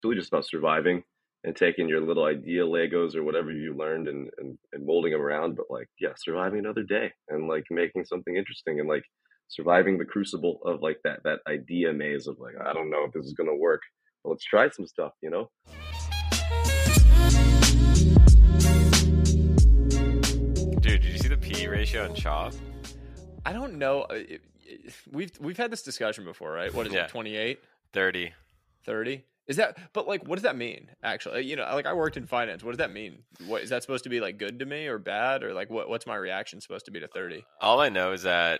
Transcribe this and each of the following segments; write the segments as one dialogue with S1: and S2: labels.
S1: really just about surviving and taking your little idea Legos or whatever you learned and molding them around. But like, yeah, surviving another day and like making something interesting and like surviving the crucible of like that idea maze of like, I don't know if this is gonna work. But let's try some stuff, you know?
S2: Dude, did you see the PE ratio in Shop?
S3: I don't know. We've had this discussion before, right? What is it, 28?
S2: 30.
S3: 30? Is that, but like, what does that mean, actually? You know, like I worked in finance. What does that mean? What is that supposed to be, like good to me or bad? Or like, what's my reaction supposed to be to 30?
S2: All I know is that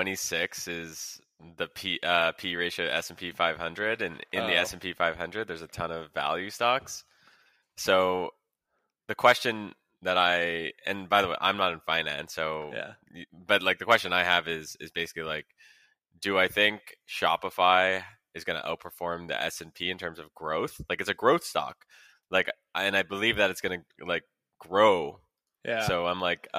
S2: 26 is the P ratio to S&P 500. And in the S&P 500, there's a ton of value stocks. So the question that and by the way, I'm not in finance, so
S3: Yeah.
S2: But like the question I have is basically like, do I think Shopify is going to outperform the S&P in terms of growth? Like it's a growth stock, like, and I believe that it's going to like grow.
S3: Yeah.
S2: So I'm like,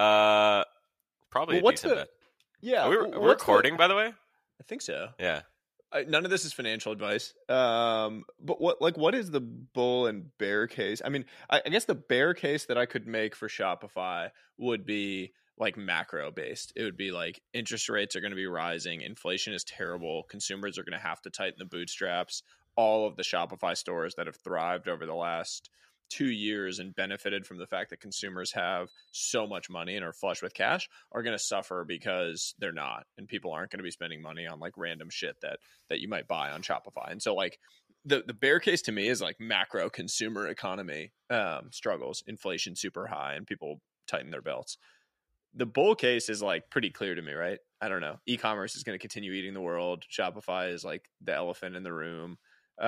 S2: probably
S3: Well,
S2: a decent bet.
S3: Yeah.
S2: Are we recording, by the way?
S3: I think so.
S2: Yeah.
S3: None of this is financial advice. But what is the bull and bear case? I mean, I guess the bear case that I could make for Shopify would be like macro based. It would be like interest rates are going to be rising, inflation is terrible, consumers are going to have to tighten the bootstraps. All of the Shopify stores that have thrived over the last 2 years and benefited from the fact that consumers have so much money and are flush with cash are going to suffer because they're not, and people aren't going to be spending money on like random shit that you might buy on Shopify. And so like the bear case to me is like macro consumer economy struggles, inflation super high, and people tighten their belts. The bull case is like pretty clear to me, right? I don't know. E-commerce is going to continue eating the world. Shopify is like the elephant in the room.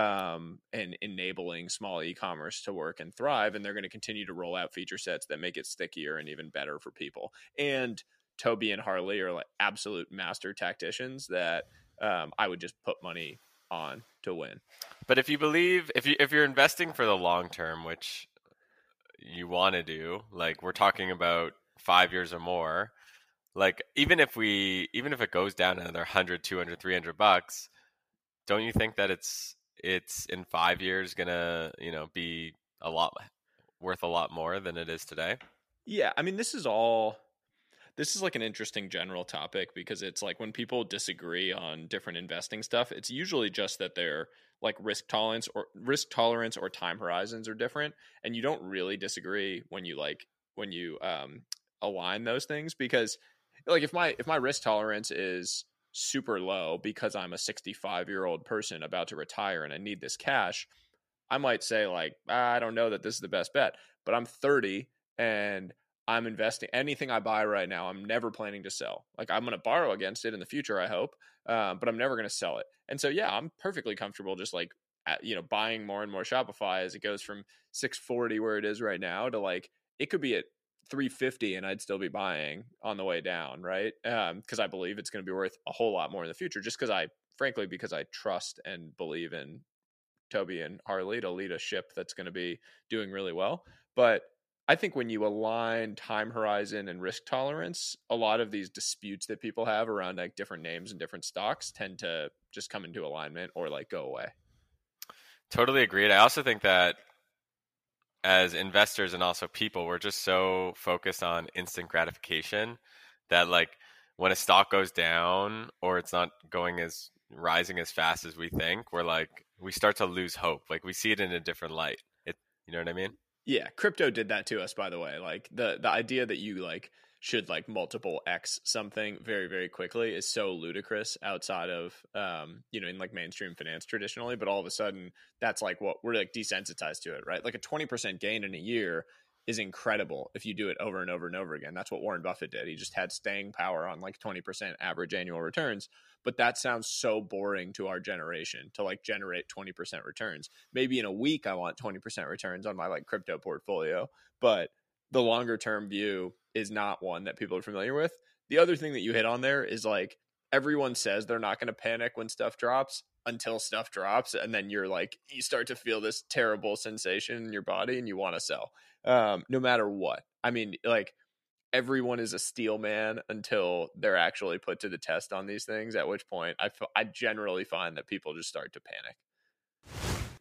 S3: And enabling small e-commerce to work and thrive. And they're going to continue to roll out feature sets that make it stickier and even better for people. And Toby and Harley are like absolute master tacticians that I would just put money on to win.
S2: But if you believe, if you're investing for the long term, which you want to do, like we're talking about 5 years or more, like even if it goes down another 100, 200, $300, don't you think that it's in 5 years gonna, be worth a lot more than it is today?
S3: Yeah, I mean, this is like an interesting general topic because it's like when people disagree on different investing stuff, it's usually just that their like risk tolerance or time horizons are different, and you don't really disagree when you align those things. Because like if my risk tolerance is super low because I'm a 65-year-old person about to retire and I need this cash, I might say like, I don't know that this is the best bet. But I'm 30 and I'm investing. Anything I buy right now, I'm never planning to sell. Like I'm going to borrow against it in the future, I hope, but I'm never going to sell it. And so yeah, I'm perfectly comfortable just like buying more and more Shopify as it goes from 640 where it is right now to like it could be at 350 and I'd still be buying on the way down, right? Because I believe it's going to be worth a whole lot more in the future, just because I trust and believe in Toby and Harley to lead a ship that's going to be doing really well. But I think when you align time horizon and risk tolerance, a lot of these disputes that people have around like different names and different stocks tend to just come into alignment or like go away.
S2: Totally agreed. I also think that as investors and also people, we're just so focused on instant gratification that like when a stock goes down or it's not rising as fast as we think, we start to lose hope. Like we see it in a different light. You know what I mean?
S3: Yeah. Crypto did that to us, by the way. Like the idea that you like should like multiple X something very, very quickly is so ludicrous outside of, in like mainstream finance traditionally, but all of a sudden that's like what we're like desensitized to it, right? Like a 20% gain in a year is incredible if you do it over and over and over again. That's what Warren Buffett did. He just had staying power on like 20% average annual returns. But that sounds so boring to our generation to like generate 20% returns. Maybe in a week I want 20% returns on my like crypto portfolio, but the longer term view is not one that people are familiar with. The other thing that you hit on there is like everyone says they're not going to panic when stuff drops until stuff drops. And then you start to feel this terrible sensation in your body and you want to sell no matter what. I mean, like everyone is a steel man until they're actually put to the test on these things, at which point I generally find that people just start to panic.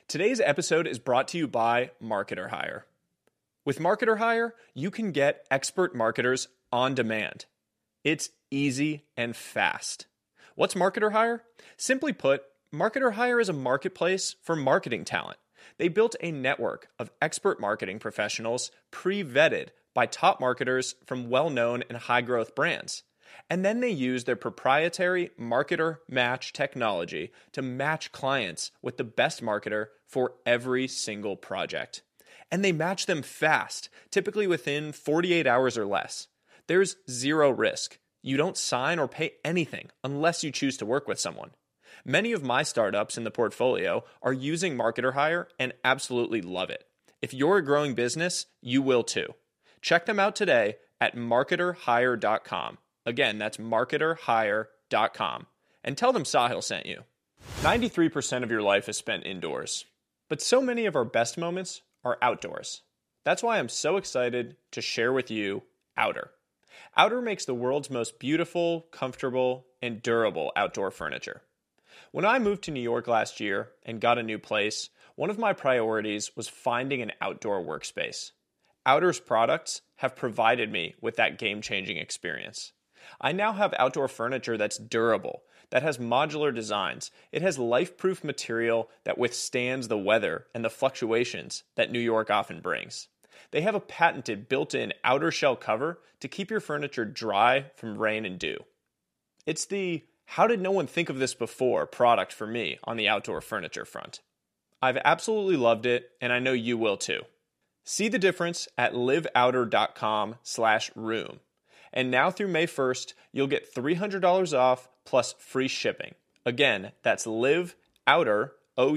S3: Today's episode is brought to you by Marketer Hire. With Marketer Hire, you can get expert marketers on demand. It's easy and fast. What's Marketer Hire? Simply put, Marketer Hire is a marketplace for marketing talent. They built a network of expert marketing professionals pre-vetted by top marketers from well-known and high-growth brands. And then they use their proprietary Marketer Match technology to match clients with the best marketer for every single project. And they match them fast, typically within 48 hours or less. There's zero risk. You don't sign or pay anything unless you choose to work with someone. Many of my startups in the portfolio are using Marketer Hire and absolutely love it. If you're a growing business, you will too. Check them out today at marketerhire.com. Again, that's marketerhire.com. And tell them Sahil sent you. 93% of your life is spent indoors, but so many of our best moments are outdoors. That's why I'm so excited to share with you Outer. Outer makes the world's most beautiful, comfortable, and durable outdoor furniture. When I moved to New York last year and got a new place, one of my priorities was finding an outdoor workspace. Outer's products have provided me with that game-changing experience. I now have outdoor furniture that's durable, that has modular designs. It has life-proof material that withstands the weather and the fluctuations that New York often brings. They have a patented built-in outer shell cover to keep your furniture dry from rain and dew. It's the "how did no one think of this before" product for me on the outdoor furniture front. I've absolutely loved it, and I know you will too. See the difference at liveouter.com/room. And now through May 1st, you'll get $300 off plus free shipping. Again, that's liveouter,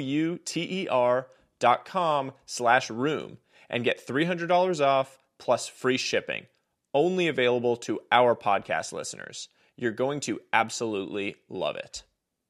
S3: outer.com/room, and get $300 off plus free shipping. Only available to our podcast listeners. You're going to absolutely love it.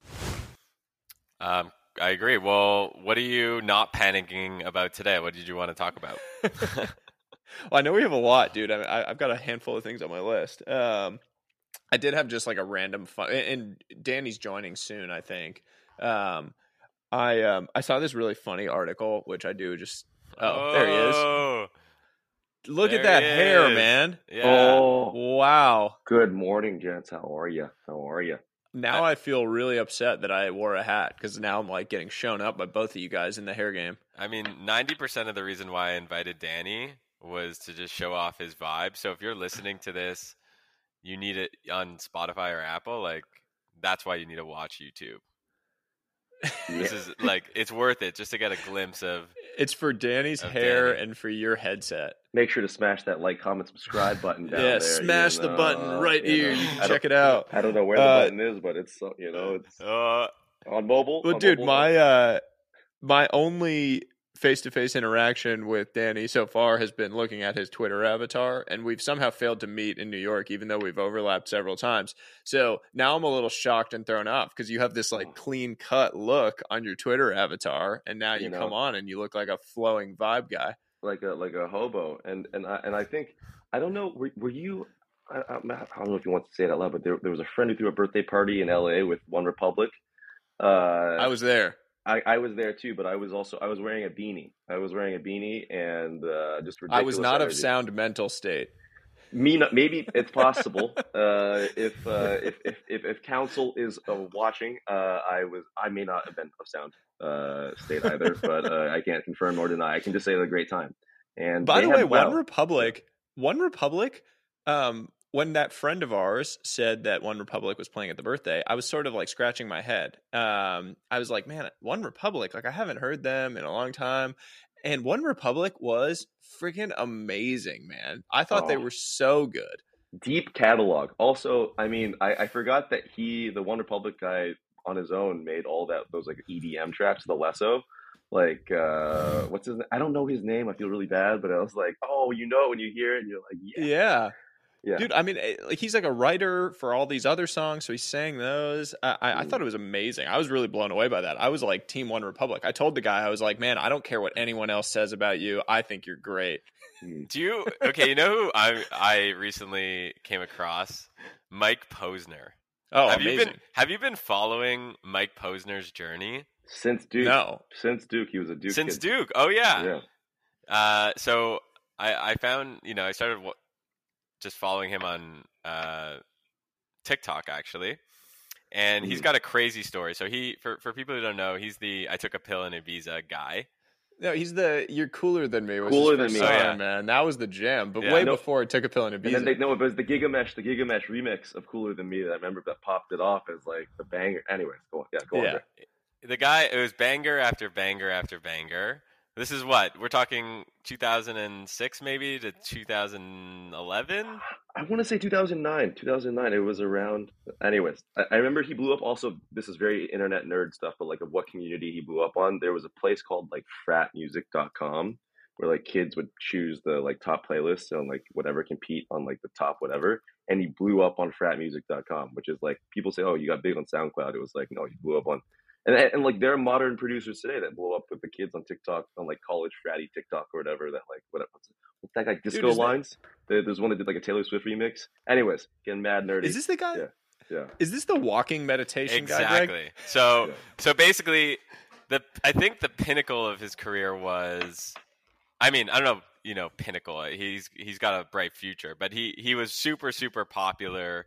S2: I agree. Well, what are you not panicking about today? What did you want to talk about?
S3: Well, I know we have a lot, dude. I've got a handful of things on my list. I did have just like a random fun, and Danny's joining soon, I think. I saw this really funny article, which I do just. Oh, there he is. Look at that hair, man.
S2: Yeah.
S1: Oh,
S3: Wow.
S1: good morning, gents. How are you?
S3: Now I feel really upset that I wore a hat because now I'm like getting shown up by both of you guys in the hair game.
S2: I mean, 90% of the reason why I invited Danny was to just show off his vibe. So if you're listening to this, you need it on Spotify or Apple, like that's why you need to watch YouTube. This is like, it's worth it just to get a glimpse of.
S3: It's for Danny's hair and for your headset.
S1: Make sure to smash that like, comment, subscribe button down there.
S3: Smash the button right here. You can check it out.
S1: I don't know where the button is, but it's it's on mobile.
S3: Well, dude, my only face-to-face interaction with Danny so far has been looking at his Twitter avatar, and we've somehow failed to meet in New York, even though we've overlapped several times. So now I'm a little shocked and thrown off because you have this like clean-cut look on your Twitter avatar, and now you come on and you look like a flowing vibe guy,
S1: like a hobo. And I think, I don't know, were you? I don't know if you want to say it out loud, but there was a friend who threw a birthday party in LA with One Republic.
S3: I was there.
S1: I was there too, but I was wearing a beanie. And just ridiculous.
S3: I was not
S1: energy.
S3: of sound mental state.
S1: Maybe it's possible. If counsel is watching, I may not have been of sound state either, but I can't confirm nor deny. I can just say it was a great time. And
S3: by the way, One Republic. When that friend of ours said that One Republic was playing at the birthday, I was sort of like scratching my head. I was like, man, One Republic, like I haven't heard them in a long time. And One Republic was freaking amazing, man. I thought they were so good.
S1: Deep catalog. Also, I mean, I forgot that the One Republic guy on his own made all those like EDM tracks, the Lesso. Like, what's his name? I don't know his name. I feel really bad, but I was like, oh, you know, when you hear it and you're like, yeah.
S3: Dude, I mean, like he's like a writer for all these other songs, so he sang those. I thought it was amazing. I was really blown away by that. I was like Team One Republic. I told the guy, I was like, man, I don't care what anyone else says about you. I think you're great.
S2: Do you? Okay, you know who I recently came across? Mike Posner.
S3: Oh, amazing.
S2: Have you been following Mike Posner's journey?
S1: Since Duke.
S3: No.
S1: Since Duke, he was a Duke
S2: Since
S1: kid.
S2: Duke. Oh yeah.
S1: Yeah.
S2: So I found, I started just following him on TikTok actually, and he's got a crazy story. So for people who don't know, he's the I took a pill in Ibiza guy.
S3: No, he's the "You're Cooler Than Me" was
S1: Cooler
S3: his
S1: Than
S3: first
S1: Me.
S3: song,
S2: Oh, yeah.
S3: man. That was the jam, but
S2: Yeah.
S3: way
S1: No.
S3: before "Took a Pill in Ibiza."
S1: And then it was the Gigamesh remix of Cooler Than Me that I remember that popped it off as like the banger. Anyways, go on. Yeah, go on.
S3: Yeah.
S1: There.
S2: The guy, it was banger after banger after banger. This is what we're talking 2006 maybe to 2011.
S1: I want to say 2009. 2009. It was around. Anyways, I remember he blew up. Also, this is very internet nerd stuff, but like of what community he blew up on. There was a place called like fratmusic.com where like kids would choose the like top playlists and like whatever compete on like the top whatever. And he blew up on fratmusic.com, which is like people say, oh, you got big on SoundCloud. It was like, no, he blew up on. And like there are modern producers today that blow up with the kids on TikTok, on like college fratty TikTok or whatever. That like what's that guy? Disco Lines. There's one that did like a Taylor Swift remix. Anyways, getting mad nerdy.
S3: Is this the guy?
S1: Yeah.
S3: Is this the walking meditation guy?
S2: Exactly.
S3: Greg?
S2: So basically, I think the pinnacle of his career was, I mean, I don't know, pinnacle. He's got a bright future, but he was super super popular.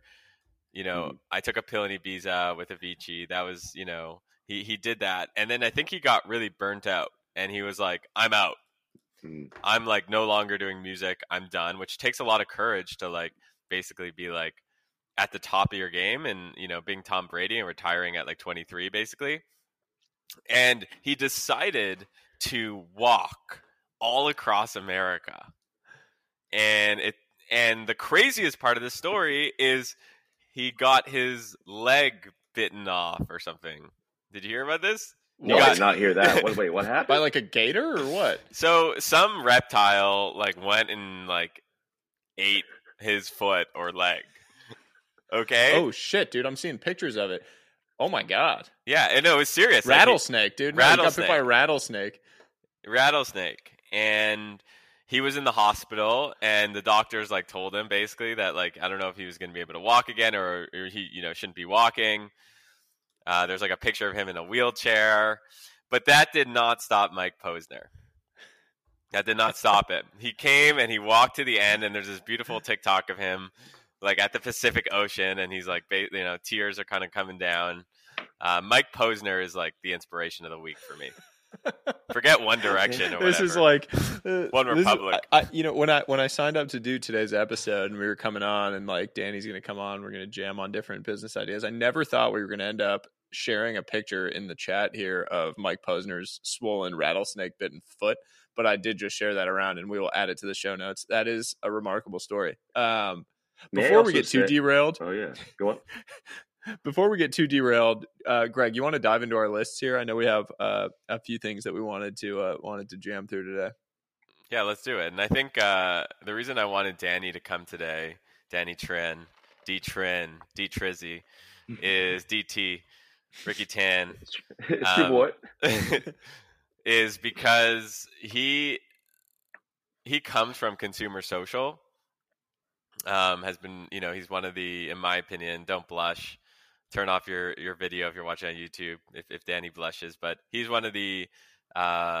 S2: I took a pill in Ibiza with Avicii. That was he did that, and then I think he got really burnt out, and he was like, I'm out. I'm like no longer doing music. I'm done, which takes a lot of courage to like basically be like at the top of your game and being Tom Brady and retiring at like 23 basically. And he decided to walk all across America. And the craziest part of the story is he got his leg bitten off or something. Did you hear about this?
S1: No, I did not hear that. Wait, what happened?
S3: By like a gator or what?
S2: So some reptile like went and like ate his foot or leg. Okay.
S3: Oh shit, dude! I'm seeing pictures of it. Oh my god.
S2: Yeah, and it was serious.
S3: Rattlesnake, dude. No, he got bit by a
S2: Rattlesnake.
S3: rattlesnake.
S2: And he was in the hospital, and the doctors like told him basically that like I don't know if he was going to be able to walk again or he shouldn't be walking. There's like a picture of him in a wheelchair, but that did not stop Mike Posner. That did not stop it. He came and he walked to the end, and there's this beautiful TikTok of him like at the Pacific Ocean, and he's like, tears are kind of coming down. Mike Posner is like the inspiration of the week for me. Forget One Direction or whatever.
S3: This is like
S2: One Republic.
S3: When I signed up to do today's episode and we were coming on and like Danny's going to come on, we're going to jam on different business ideas. I never thought we were going to end up sharing a picture in the chat here of Mike Posner's swollen rattlesnake bitten foot, but I did just share that around and we will add it to the show notes. That is a remarkable story. Before we get too derailed.
S1: Oh yeah, go on.
S3: Before we get too derailed, Greg, you want to dive into our lists here? I know we have a few things that we wanted to jam through today.
S2: Yeah, let's do it. And I think the reason I wanted Danny to come today, Danny Trin, D Trizzy, is DT, Ricky Tan.
S1: It's your boy.
S2: Is because he comes from consumer social. Has been, he's one of the, in my opinion, don't blush. Turn off your video if you're watching on YouTube if Danny blushes. But he's one of the, if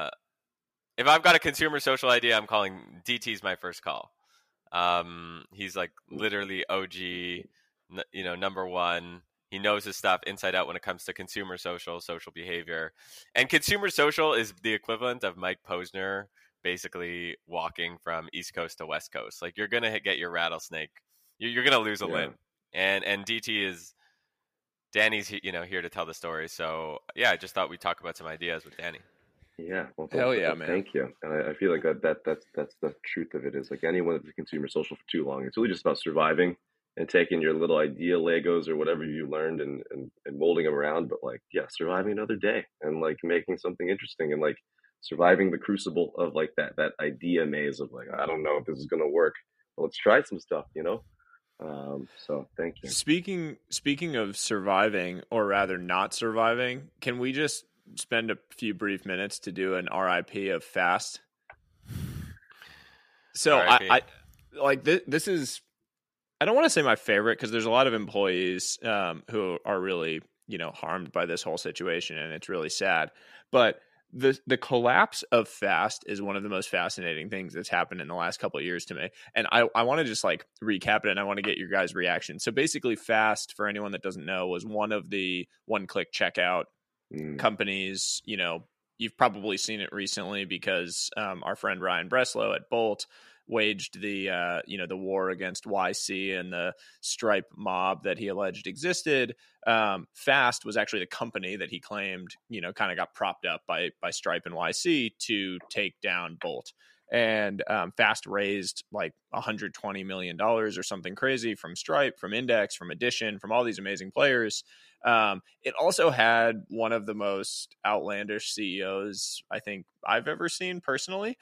S2: I've got a consumer social idea, I'm calling DT's my first call. He's like literally OG, number one. He knows his stuff inside out when it comes to consumer social behavior. And consumer social is the equivalent of Mike Posner basically walking from East Coast to West Coast. Like you're going to get your rattlesnake. You're going to lose a limb. And DT is, Danny's, here to tell the story. So yeah, I just thought we'd talk about some ideas with Danny.
S1: Yeah. Well,
S3: hell yeah, man.
S1: Thank you. And I feel like that's the truth of it is like anyone that's consumer social for too long, it's really just about surviving and taking your little idea Legos or whatever you learned and molding them around. But like, yeah, surviving another day and like making something interesting and like surviving the crucible of like that idea maze of like, I don't know if this is going to work. Well, let's try some stuff, So thank you.
S3: Speaking of surviving, or rather not surviving, can we just spend a few brief minutes to do an RIP of Fast? So I like this is, I don't want to say my favorite because there's a lot of employees who are really harmed by this whole situation, and it's really sad. But the collapse of Fast is one of the most fascinating things that's happened in the last couple of years to me. And I want to just like recap it, and I want to get your guys' reaction. So basically, Fast, for anyone that doesn't know, was one of the one-click checkout companies. You've probably seen it recently because our friend Ryan Breslow at Bolt waged the the war against YC and the Stripe mob that he alleged existed. Fast was actually the company that he claimed kind of got propped up by Stripe and YC to take down Bolt. And Fast raised like $120 million or something crazy from Stripe, from Index, from Addition, from all these amazing players. It also had one of the most outlandish CEOs I think I've ever seen personally.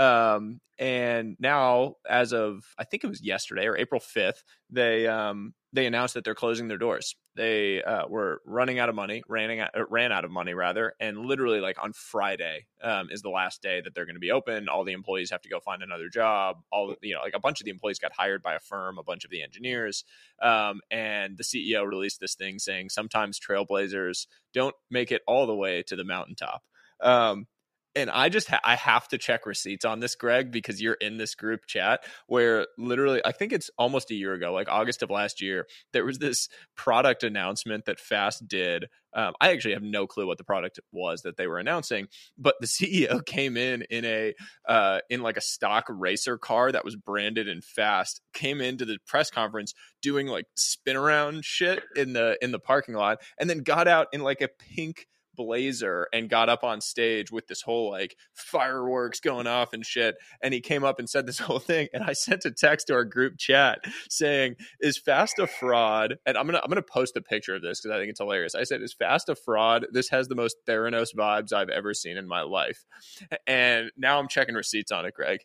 S3: And now, as of I think it was yesterday or April 5th, they announced that they're closing their doors. They were running out of money, ran out of money rather, and literally like on Friday is the last day that they're going to be open. All the employees have to go find another job. Like a bunch of the employees got hired by a firm, a bunch of the engineers, and the CEO released this thing saying sometimes trailblazers don't make it all the way to the mountaintop. And I have to check receipts on this, Greg, because you're in this group chat where literally, I think it's almost a year ago, like August of last year, there was this product announcement that Fast did. I actually have no clue what the product was that they were announcing, but the CEO came in like a stock racer car that was branded in Fast, came into the press conference doing like spin around shit in the parking lot, and then got out in like a pink blazer and got up on stage with this whole like fireworks going off and shit. And he came up and said this whole thing, and I sent a text to our group chat saying, "Is Fast a fraud?" And I'm gonna post a picture of this because I think it's hilarious. I said, "Is Fast a fraud? This has the most Theranos vibes I've ever seen in my life." And now I'm checking receipts on it, Greg.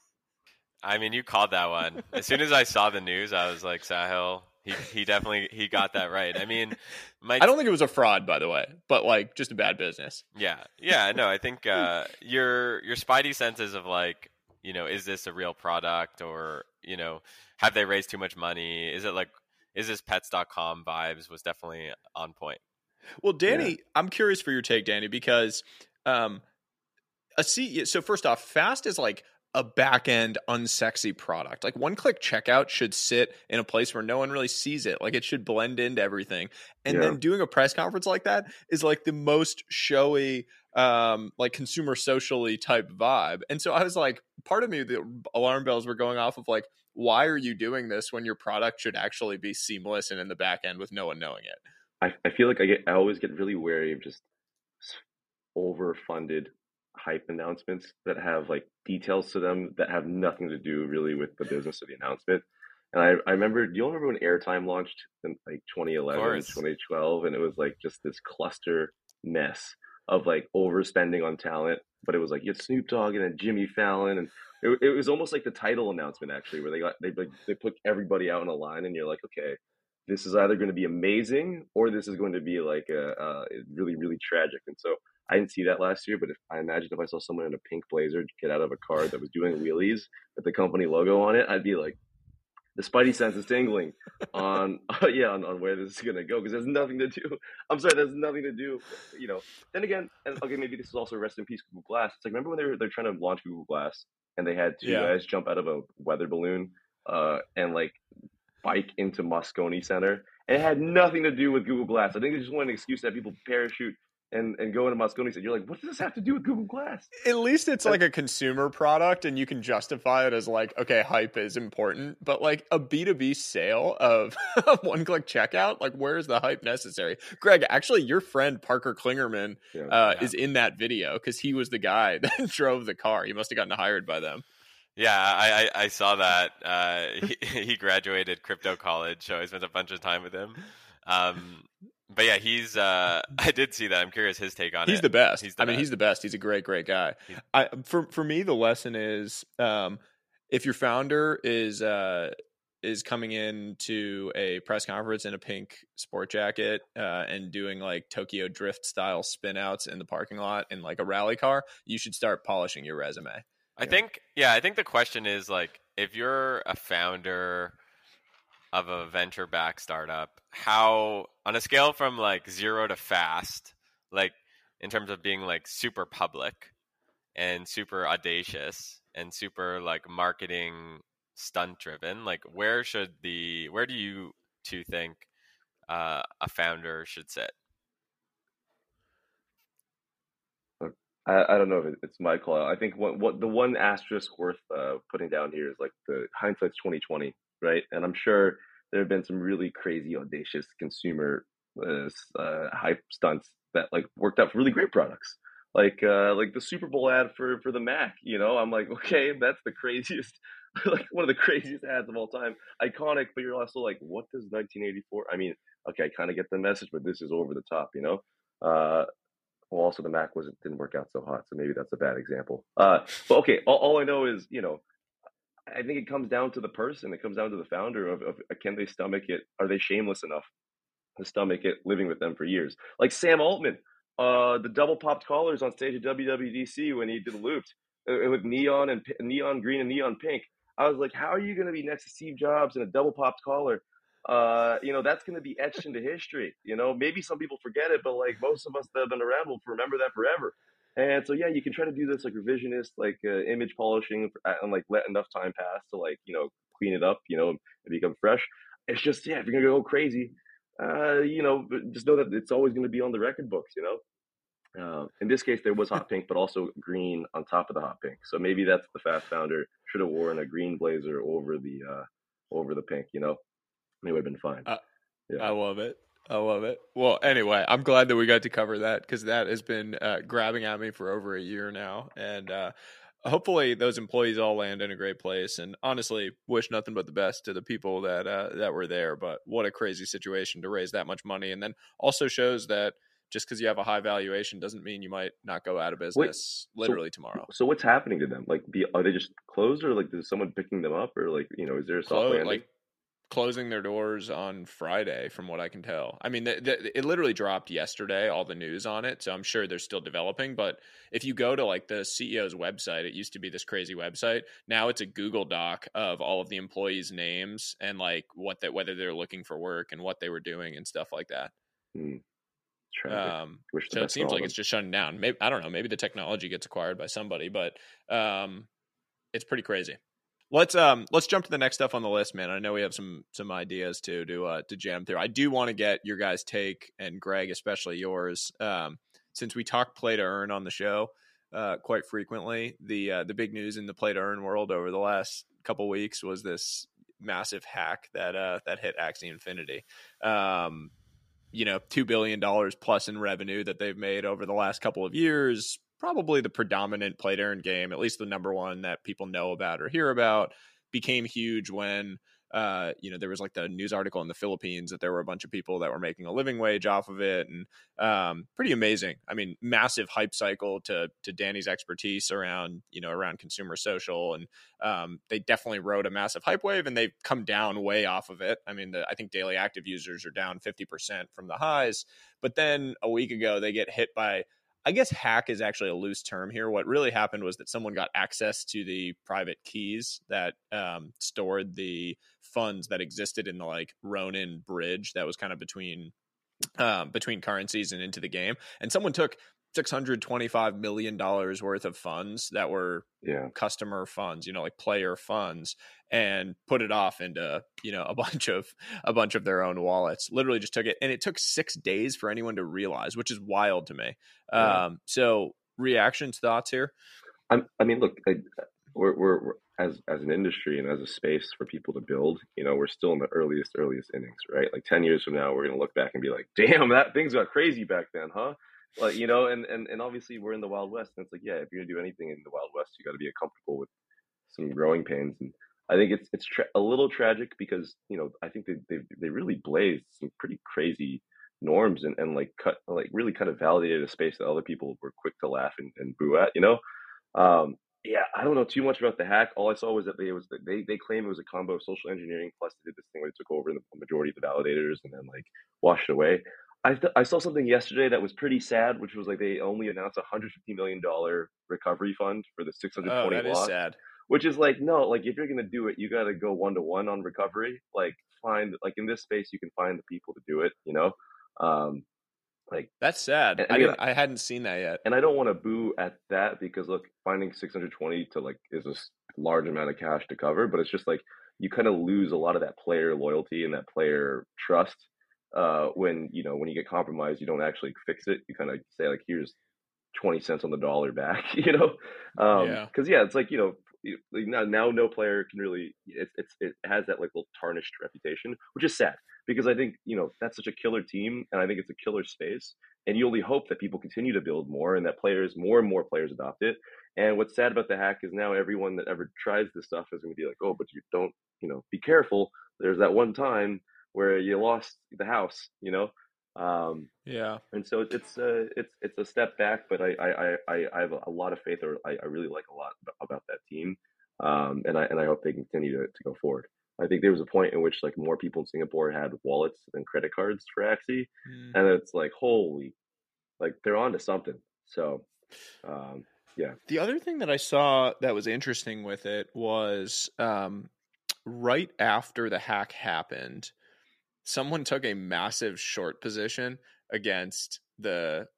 S2: I mean, you called that one. As soon as I saw the news, I was like, Sahil, he definitely got that right. I mean,
S3: I don't think it was a fraud, by the way, but like just a bad business.
S2: Yeah. No, I think your spidey senses of like, is this a real product, or have they raised too much money? Is this Pets.com vibes was definitely on point.
S3: Well, Danny, I'm curious for your take, Danny, because so first off, Fast is like a back-end unsexy product. Like one-click checkout should sit in a place where no one really sees it. Like it should blend into everything. And then doing a press conference like that is like the most showy, like consumer socially type vibe. And so I was like, part of me, the alarm bells were going off of like, why are you doing this when your product should actually be seamless and in the back end with no one knowing it?
S1: I feel like I always get really wary of just overfunded hype announcements that have like details to them that have nothing to do really with the business of the announcement. And I remember, do you remember when Airtime launched in like 2011, 2012? And it was like just this cluster mess of like overspending on talent. But it was like you had Snoop Dogg and then Jimmy Fallon, and it was almost like the title announcement actually, where they put everybody out in a line, and you're like, okay, this is either going to be amazing or this is going to be like a really, really tragic. And so I didn't see that last year, but I imagine if I saw someone in a pink blazer get out of a car that was doing wheelies with the company logo on it, I'd be like, the spidey sense is tingling on where this is going to go, because there's nothing to do. I'm sorry, there's nothing to do. Then again, and okay, maybe this is also rest in peace Google Glass. It's like, remember when they're trying to launch Google Glass and they had two guys jump out of a weather balloon and like bike into Moscone Center, and it had nothing to do with Google Glass. I think they just wanted an excuse to have people parachute and go into Moscone Center. You're like, what does this have to do with Google Glass?
S3: At least it's like a consumer product, and you can justify it as like, okay, hype is important, but like a B2B sale of one-click checkout, like where is the hype necessary? Greg, actually, your friend Parker Klingerman is in that video because he was the guy that drove the car. He must have gotten hired by them.
S2: Yeah, I saw that. He graduated crypto college, so I spent a bunch of time with him. But yeah, he's. I did see that. I'm curious his take on it.
S3: He's the best. He's the best. He's a great guy. For me, the lesson is, if your founder is coming into a press conference in a pink sport jacket and doing like Tokyo Drift style spin outs in the parking lot in like a rally car, you should start polishing your resume.
S2: I think the question is like, if you're a founder of a venture backed startup, how on a scale from like 0 to fast, like in terms of being like super public and super audacious and super like marketing stunt driven, like where do you two think a founder should sit?
S1: I don't know if it's my call. I think what the one asterisk worth putting down here is like the hindsight's 2020, right? And I'm sure there have been some really crazy, audacious consumer hype stunts that like worked out for really great products, like the Super Bowl ad for the Mac. You know, I'm like, okay, that's the craziest, like one of the craziest ads of all time, iconic. But you're also like, what does 1984? I mean, okay, I kind of get the message, but this is over the top, you know. Well, also the Mac wasn't didn't work out so hot, so maybe that's a bad example. But okay, all I know is, you know, I think it comes down to the person. It comes down to the founder of can they stomach it? Are they shameless enough to stomach it living with them for years? Like Sam Altman, the double popped collars on stage at WWDC when he did Looped with neon green and neon pink. I was like, how are you going to be next to Steve Jobs in a double popped collar? You know, that's going to be etched into history. You know, maybe some people forget it, but like most of us that have been around will remember that forever. And so, yeah, you can try to do this like revisionist, like image polishing, and like let enough time pass to like, you know, clean it up, you know, and become fresh. It's just, yeah, if you're gonna go crazy, you know, just know that it's always going to be on the record books, you know. In this case, there was hot pink, but also green on top of the hot pink. So maybe that's the fast founder should have worn a green blazer over the pink, you know. It would have been fine. Yeah.
S3: I love it. I love it. Well, anyway, I'm glad that we got to cover that because that has been grabbing at me for over a year now. And hopefully those employees all land in a great place. And honestly, wish nothing but the best to the people that were there. But what a crazy situation to raise that much money. And then also shows that just because you have a high valuation doesn't mean you might not go out of
S1: Wait,
S3: business literally tomorrow.
S1: so what's happening to them? Like, are they just closed, or like is someone picking them up, or like, you know, is there a soft landing?
S3: Closing their doors on Friday, from what I can tell. I mean, it literally dropped yesterday, all the news on it. So I'm sure they're still developing. But if you go to like the CEO's website, it used to be this crazy website. Now it's a Google Doc of all of the employees' names and like whether they're looking for work and what they were doing and stuff like that.
S1: Tragic. Wish the
S3: So it
S1: best for
S3: seems
S1: all
S3: like
S1: of
S3: it's
S1: them.
S3: just shutting down. Maybe, I don't know. Maybe the technology gets acquired by somebody, but it's pretty crazy. Let's jump to the next stuff on the list, man. I know we have some ideas to jam through. I do want to get your guys' take, and Greg, especially yours, since we talk play to earn on the show quite frequently. The big news in the play to earn world over the last couple weeks was this massive hack that hit Axie Infinity. You know, $2 billion plus in revenue that they've made over the last couple of years. Probably the predominant play to earn game, at least the number one that people know about or hear about, became huge when you know, there was like the news article in the Philippines that there were a bunch of people that were making a living wage off of it, and pretty amazing. I mean, massive hype cycle to Danny's expertise around, you know, around consumer social, and they definitely rode a massive hype wave, and they've come down way off of it. I mean, I think daily active users are down 50% from the highs, but then a week ago they get hit by, I guess hack is actually a loose term here. What really happened was that someone got access to the private keys that stored the funds that existed in the like Ronin bridge that was kind of between currencies and into the game. And someone took $625 million worth of funds that were customer funds, you know, like player funds, and put it off into, you know, a bunch of their own wallets. Literally just took it, and it took 6 days for anyone to realize, which is wild to me. So reactions, thoughts here?
S1: I mean, look, we're as an industry and as a space for people to build, you know, we're still in the earliest innings, right? Like 10 years from now, we're gonna look back and be like, damn, that things got crazy back then, huh? Like, you know, and obviously we're in the Wild West, and it's like, yeah, if you're gonna do anything in the Wild West, you got to be comfortable with some growing pains. And I think it's a little tragic because, you know, I think they really blazed some pretty crazy norms, and like really kind of validated a space that other people were quick to laugh and boo at, you know. Yeah, I don't know too much about the hack. All I saw was that they claim it was a combo of social engineering plus they did this thing where they took over the majority of the validators and then like washed it away. I saw something yesterday that was pretty sad, which was like they only announced $150 million recovery fund for the 620
S3: that is
S1: lost,
S3: sad.
S1: which is like, no, like if you're gonna do it, you got to go 1-to-1 on recovery. Like find, like, in this space, you can find the people to do it, you know? Um, like,
S3: That's sad.
S1: and again,
S3: I hadn't seen that yet.
S1: and I don't want to boo at that because look, finding 620 to like is a large amount of cash to cover, but it's just like you kind of lose a lot of that player loyalty and that player trust when when you get compromised, you don't actually fix it. You kind of say like, here's 20 cents on the dollar back,
S3: Yeah.
S1: because yeah, it's like now no player can really it has that like little tarnished reputation, which is sad because I think that's such a killer team and I think it's a killer space, and you only hope that people continue to build more and that more and more players adopt it. And what's sad about the hack is now everyone that ever tries this stuff is going to be like, oh, but you don't be careful. There's that one time where you lost the house, um,
S3: Yeah.
S1: and so it's a step back, but I have a lot of faith, or I really like a lot about that team, and I hope they continue to go forward. I think there was a point in which like more people in Singapore had wallets than credit cards for Axie,
S3: Mm.
S1: and it's like holy, like they're onto something. So, yeah,
S3: The other thing that I saw that was interesting with it was right after the hack happened, someone took a massive short position against the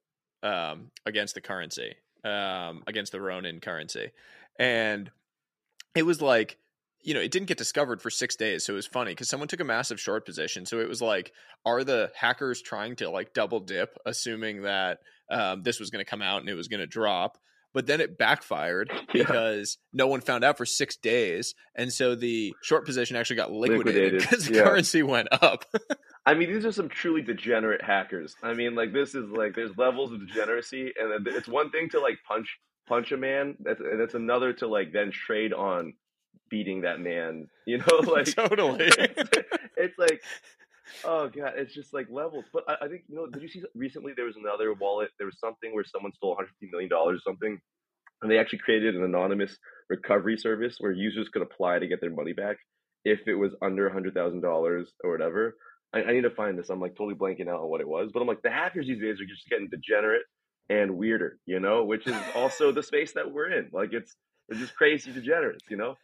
S3: currency, against the Ronin currency, and it was like, it didn't get discovered for 6 days. So it was funny because someone took a massive short position. So it was like, are the hackers trying to like double dip, assuming that this was going to come out and it was going to drop? But then it backfired because no one found out for 6 days. And so the short position actually got liquidated because the currency went up.
S1: I mean, these are some truly degenerate hackers. I mean, like this is like there's levels of degeneracy, and it's one thing to like punch a man. That's another to like then trade on beating that man. Like
S3: Totally.
S1: it's like, oh god, it's just like levels. But I think did you see recently there was another wallet? There was something where someone stole $150 million or something, and they actually created an anonymous recovery service where users could apply to get their money back if it was under $100,000 or whatever. I need to find this. I'm like totally blanking out on what it was, but I'm like the hackers these days are just getting degenerate and weirder, which is also the space that we're in. Like they're just crazy degenerates,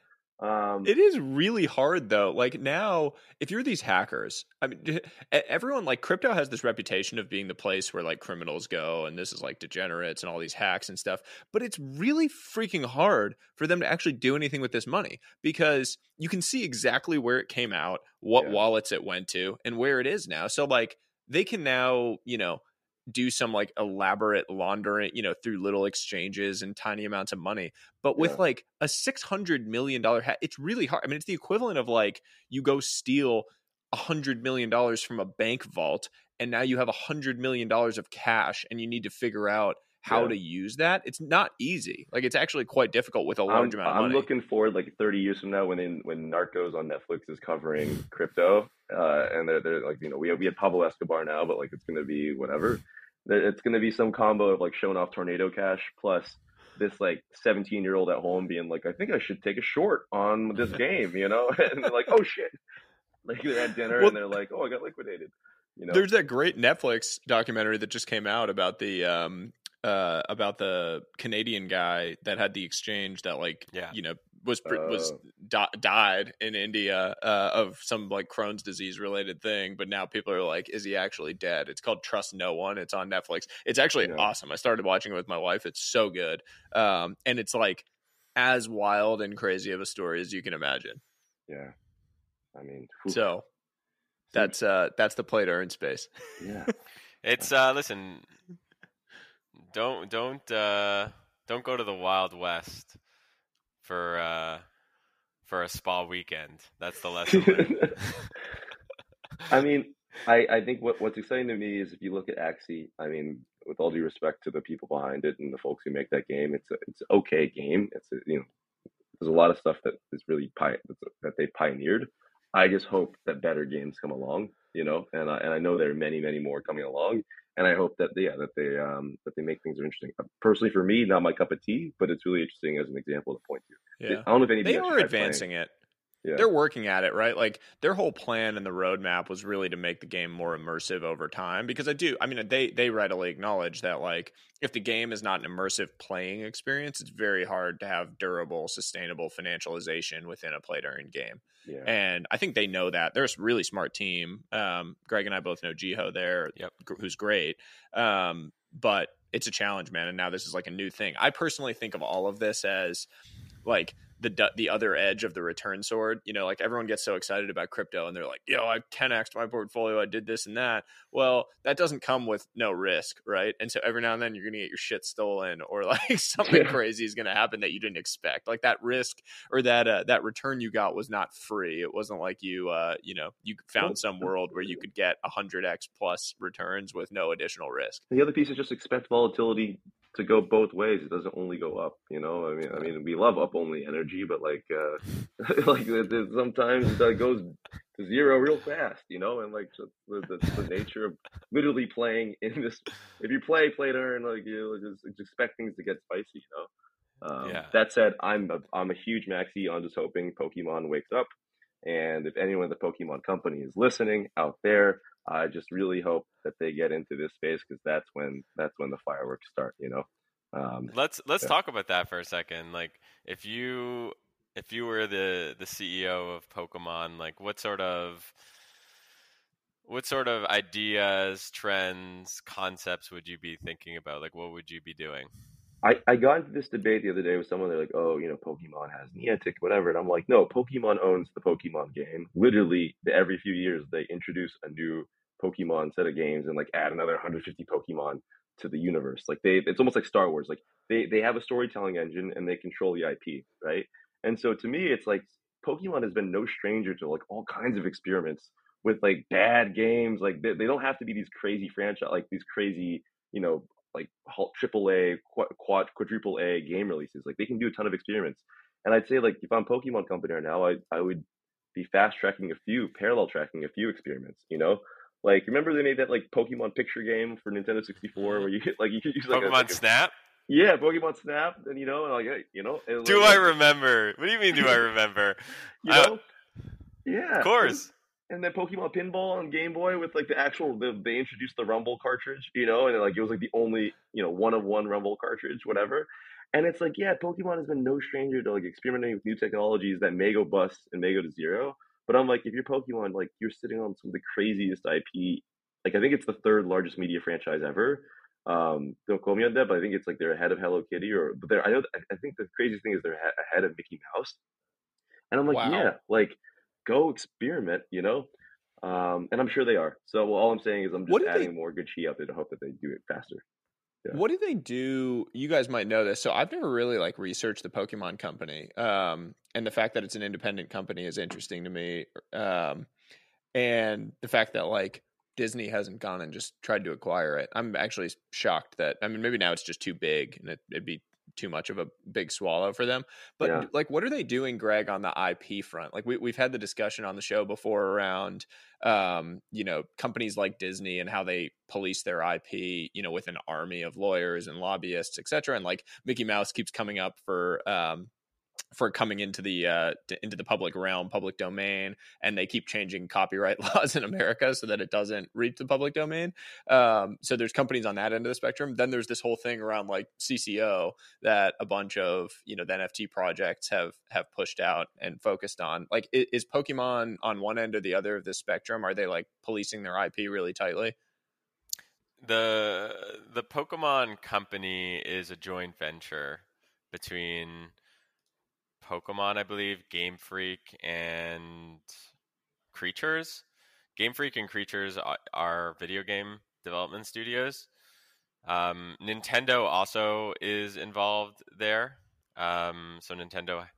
S3: It is really hard though. Like now, if you're these hackers, I mean, everyone like crypto has this reputation of being the place where like criminals go, and this is like degenerates and all these hacks and stuff. But it's really freaking hard for them to actually do anything with this money because you can see exactly where it came out, what wallets it went to, and where it is now. So like they can now, do some like elaborate laundering, through little exchanges and tiny amounts of money. But with like a $600 million hack, it's really hard. I mean, it's the equivalent of like you go steal $100 million from a bank vault, and now you have $100 million of cash, and you need to figure out how to use that. It's not easy. Like it's actually quite difficult with a large amount of money.
S1: I'm looking forward like 30 years from now when Narcos on Netflix is covering crypto, and they're like, we had Pablo Escobar now, but like it's going to be whatever. It's going to be some combo of like showing off tornado cash plus this like 17-year-old at home being like, I think I should take a short on this game, and they're like, oh shit, like they're at dinner and they're like, oh, I got liquidated.
S3: There's that great Netflix documentary that just came out about the Canadian guy that had the exchange that died in India of some like Crohn's disease related thing, but now people are like, is he actually dead? It's called Trust No One. It's on Netflix. It's actually awesome. I started watching it with my wife. It's so good, and it's like as wild and crazy of a story as you can imagine.
S1: Yeah, I mean,
S3: so that's the play to earn space.
S1: Yeah,
S2: it's listen. Don't go to the Wild West for a spa weekend. That's the lesson.
S1: I mean, I think what's exciting to me is if you look at Axie, I mean, with all due respect to the people behind it and the folks who make that game, it's an okay game. There's a lot of stuff that is really that they pioneered. I just hope that better games come along, and I know there are many, many more coming along. And I hope that they make things interesting. Personally, for me, not my cup of tea, but it's really interesting as an example to point to.
S3: Yeah,
S1: I don't know if anybody
S3: they are advancing it. they're working at it, right? Like their whole plan and the roadmap was really to make the game more immersive over time. Because they readily acknowledge that like if the game is not an immersive playing experience, it's very hard to have durable, sustainable financialization within a play to earn game.
S1: Yeah.
S3: And I think they know that. They're a really smart team. Greg and I both know Jiho there, who's great. But it's a challenge, man. And now this is like a new thing. I personally think of all of this as like the other edge of the return sword. You know, like everyone gets so excited about crypto and they're like, yo, I 10x'd my portfolio. I did this and that. Well, that doesn't come with no risk, right? And so every now and then you're going to get your shit stolen or like something crazy is going to happen that you didn't expect. Like that risk or that return you got was not free. It wasn't like you found some world where you could get 100x plus returns with no additional risk.
S1: The other piece is just expect volatility to go both ways. It doesn't only go up, you know. I mean, we love up only energy, but like, like sometimes it goes to zero real fast, you know. And like the nature of literally playing in this. If you play to earn, like you just expect things to get spicy, you know. That said, I'm a huge Maxi on just hoping Pokemon wakes up, and if anyone at the Pokemon company is listening out there, I just really hope that they get into this space because that's when the fireworks start, you know.
S2: Let's talk about that for a second. Like, if you were the CEO of Pokemon, like what sort of ideas, trends, concepts would you be thinking about? Like, what would you be doing?
S1: I got into this debate the other day with someone. They're like, oh, you know, Pokemon has Niantic, whatever. And I'm like, no, Pokemon owns the Pokemon game. Literally, every few years, they introduce a new Pokemon set of games and like add another 150 Pokemon to the universe. Like it's almost like Star Wars. Like they have a storytelling engine and they control the IP, right? And so to me, it's like Pokemon has been no stranger to like all kinds of experiments with like bad games. Like they don't have to be these crazy franchise, like these crazy, you know, like triple A, quadruple A game releases. Like they can do a ton of experiments. And I'd say like if I'm Pokemon Company right now, I would be parallel tracking a few experiments, you know? Like remember they made that like Pokemon picture game for Nintendo 64 where you could use like
S2: Pokemon Snap?
S1: Yeah, Pokemon Snap, and you know, and like you know.
S2: Do I remember? What do you mean? Do I remember?
S1: You know, yeah,
S2: of course.
S1: And then Pokemon Pinball on Game Boy with like they introduced the Rumble cartridge, you know, and like it was like the only, you know, one of one Rumble cartridge, whatever. And it's like, yeah, Pokemon has been no stranger to like experimenting with new technologies that may go bust and may go to zero. But I'm like, if you're Pokemon, like you're sitting on some of the craziest IP. Like I think it's the third largest media franchise ever. Don't quote me on that, but I think it's like they're ahead of Hello Kitty, I think the craziest thing is they're ahead of Mickey Mouse. And I'm like, wow. Yeah, like go experiment, you know? And I'm sure they are. So all I'm saying is I'm just adding more good chi out there to hope that they do it faster.
S3: Yeah. What do they do? You guys might know this. So I've never really like researched the Pokemon company. And the fact that it's an independent company is interesting to me. And the fact that like Disney hasn't gone and just tried to acquire it. I'm actually shocked that, I mean, maybe now it's just too big and it'd be too much of a big swallow for them. But like, what are they doing, Greg, on the IP front? Like we've had the discussion on the show before around, you know, companies like Disney and how they police their IP, you know, with an army of lawyers and lobbyists, et cetera. And like Mickey Mouse keeps coming up for coming into the public realm, public domain, and they keep changing copyright laws in America so that it doesn't reach the public domain. So there's companies on that end of the spectrum. Then there's this whole thing around like CCO that a bunch of, you know, the NFT projects have pushed out and focused on. Like, is Pokemon on one end or the other of this spectrum? Are they like policing their IP really tightly?
S2: The Pokemon company is a joint venture between Pokemon, I believe, Game Freak, and Creatures. Game Freak and Creatures are video game development studios. Nintendo also is involved there. So Nintendo.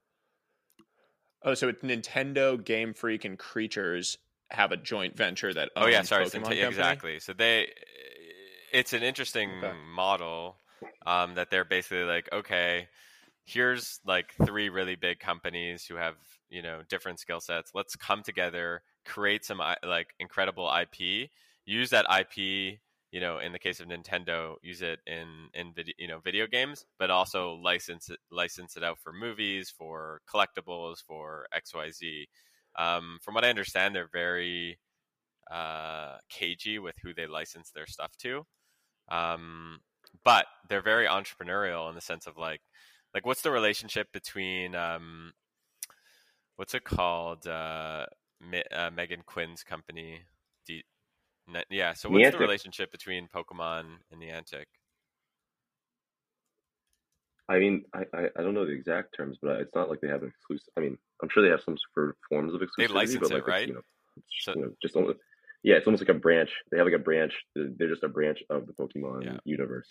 S3: Oh, so it's Nintendo, Game Freak, and Creatures have a joint venture that owns Pokemon
S2: exactly. So it's an interesting model that they're basically like, okay, here's like three really big companies who have, you know, different skill sets. Let's come together, create some like incredible IP, use that IP in the case of Nintendo, use it in video games, but also license it out for movies, for collectibles, for XYZ. From what I understand, they're very cagey with who they license their stuff to. But they're very entrepreneurial in the sense of like what's the relationship between what's it called? Megan Quinn's company. Yeah. So what's the
S1: Niantic.
S2: relationship between Pokemon and Niantic?
S1: I mean, I don't know the exact terms, but it's not like they have an exclusive. I mean, I'm sure they have some forms of
S2: They
S1: exclusivity,
S2: license
S1: but
S2: it,
S1: like
S2: right?
S1: it's,
S2: So
S1: just almost, yeah, it's almost like a branch. They have like a branch. They're just a branch of the Pokemon
S2: yeah,
S1: universe,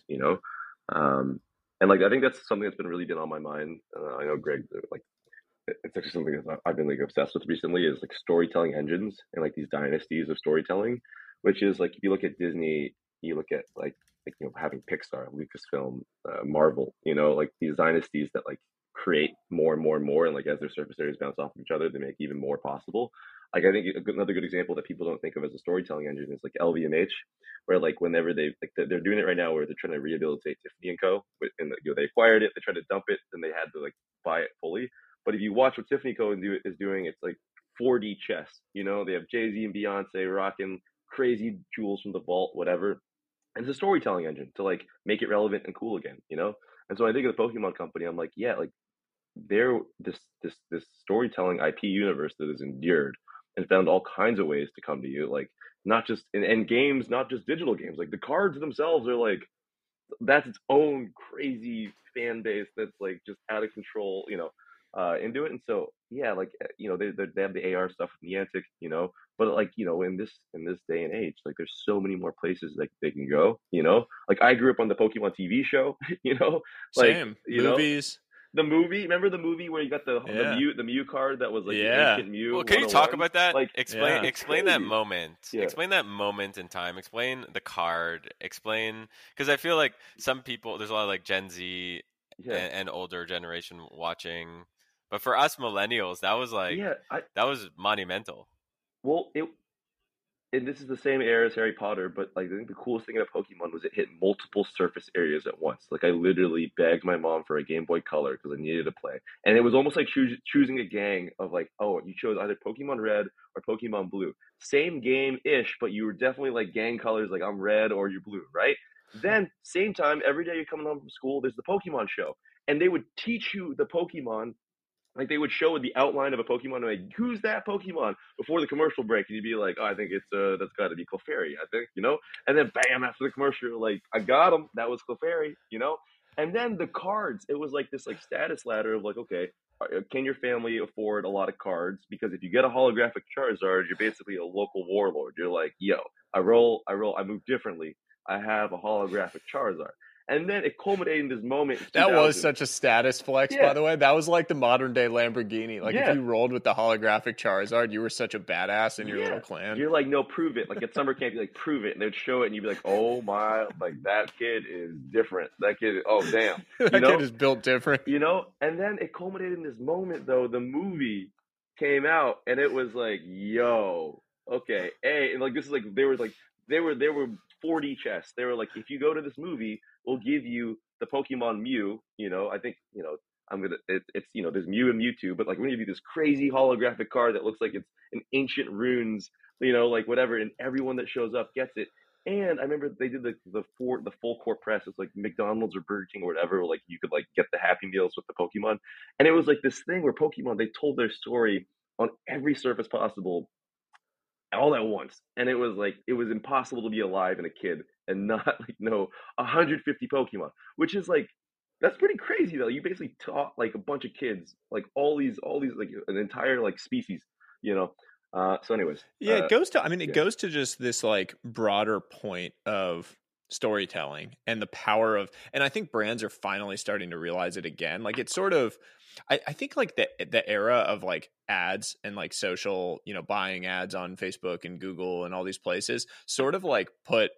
S1: Um, and like I think that's something that's been really been on my mind. I know Greg, like it's actually something that I've been like obsessed with recently is like storytelling engines and like these dynasties of storytelling, which is like if you look at Disney, you look at like having Pixar, Lucasfilm, Marvel, like these dynasties that like create more and more and more, and like as their surface areas bounce off of each other, they make even more possible. Like I think another good example that people don't think of as a storytelling engine is like LVMH, where like whenever they're doing it right now, where they're trying to rehabilitate Tiffany and Co. And they acquired it, they tried to dump it, then they had to like buy it fully. But if you watch what Tiffany Co. is doing, it's like 4D chess. They have Jay-Z and Beyonce rocking crazy jewels from the vault, whatever. And it's a storytelling engine to like make it relevant and cool again. And so I think of the Pokemon company, I'm like, yeah, like they're this storytelling IP universe that has endured and found all kinds of ways to come to you, like not just in games, not just digital games. Like the cards themselves are like that's its own crazy fan base that's like just out of control, into it. And so yeah, like they have the AR stuff with Niantic, but like in this day and age, like there's so many more places like they can go, like I grew up on the Pokemon TV show, like
S3: Same movies.
S1: the movie. Remember the movie where you got the
S3: Yeah,
S1: Mew card that was like the
S3: yeah,
S1: ancient Mew
S2: well, can you talk
S1: 101?
S2: about that?
S1: Like
S2: Explain
S3: yeah.
S1: it's
S2: explain that
S1: crazy.
S2: moment.
S1: Yeah,
S2: Explain that moment in time. Explain the card. Explain because I feel like some people there's a lot of like Gen Z
S1: yeah,
S2: and older generation watching, but for us millennials,
S1: yeah.
S2: that was monumental.
S1: Well, and this is the same era as Harry Potter, but like I think the coolest thing about Pokemon was it hit multiple surface areas at once. Like I literally begged my mom for a Game Boy Color because I needed to play, and it was almost like choosing a gang of like, oh, you chose either Pokemon Red or Pokemon Blue. Same game ish, but you were definitely like gang colors, like I'm red or you're blue, right? Then same time, every day you're coming home from school, there's the Pokemon show, and they would teach you the Pokemon like they would show the outline of a Pokemon, like who's that Pokemon before the commercial break, and you'd be like, oh, I think it's that's got to be Clefairy, I think. And then bam, after the commercial, like I got him, that was Clefairy. And then the cards, it was like this like status ladder of like, okay, can your family afford a lot of cards? Because if you get a holographic Charizard, you're basically a local warlord. You're like, yo, I move differently. I have a holographic Charizard. And then it culminated in this moment in
S3: That was
S1: 2000.
S3: such a status flex, by
S1: Yeah,
S3: the way. That was like the modern day Lamborghini. Like if
S1: yeah.
S3: you rolled with the holographic Charizard, you were such a badass in your
S1: Yeah.
S3: little clan.
S1: You're like, no, prove it. Like at summer camp, you're like, prove it. And they'd show it and you'd be like, oh my, like that kid is different. That kid, oh damn. You
S3: That
S1: know?
S3: kid is built different.
S1: And then it culminated in this moment though, the movie came out and it was like, yo, okay, hey, and like this is like they were 4D chess. They were like, if you go to this movie, we'll give you the Pokemon Mew, I think, it's there's Mew and Mewtwo, but like we're gonna give you this crazy holographic card that looks like it's an ancient runes, like whatever, and everyone that shows up gets it. And I remember they did the full court press. It's like McDonald's or Burger King or whatever. Like you could like get the Happy Meals with the Pokemon, and it was like this thing where Pokemon they told their story on every surface possible, all at once, and it was impossible to be alive and a kid and not like know 150 Pokemon, which is like that's pretty crazy though. You basically taught like a bunch of kids like all these like an entire like species, you know. So, anyways,
S3: Yeah, it goes to, I mean, it
S1: yeah,
S3: goes to just this like broader point of storytelling and the power of, and I think brands are finally starting to realize it again. Like it's sort of, I think like the era of like ads and like social, buying ads on Facebook and Google and all these places sort of like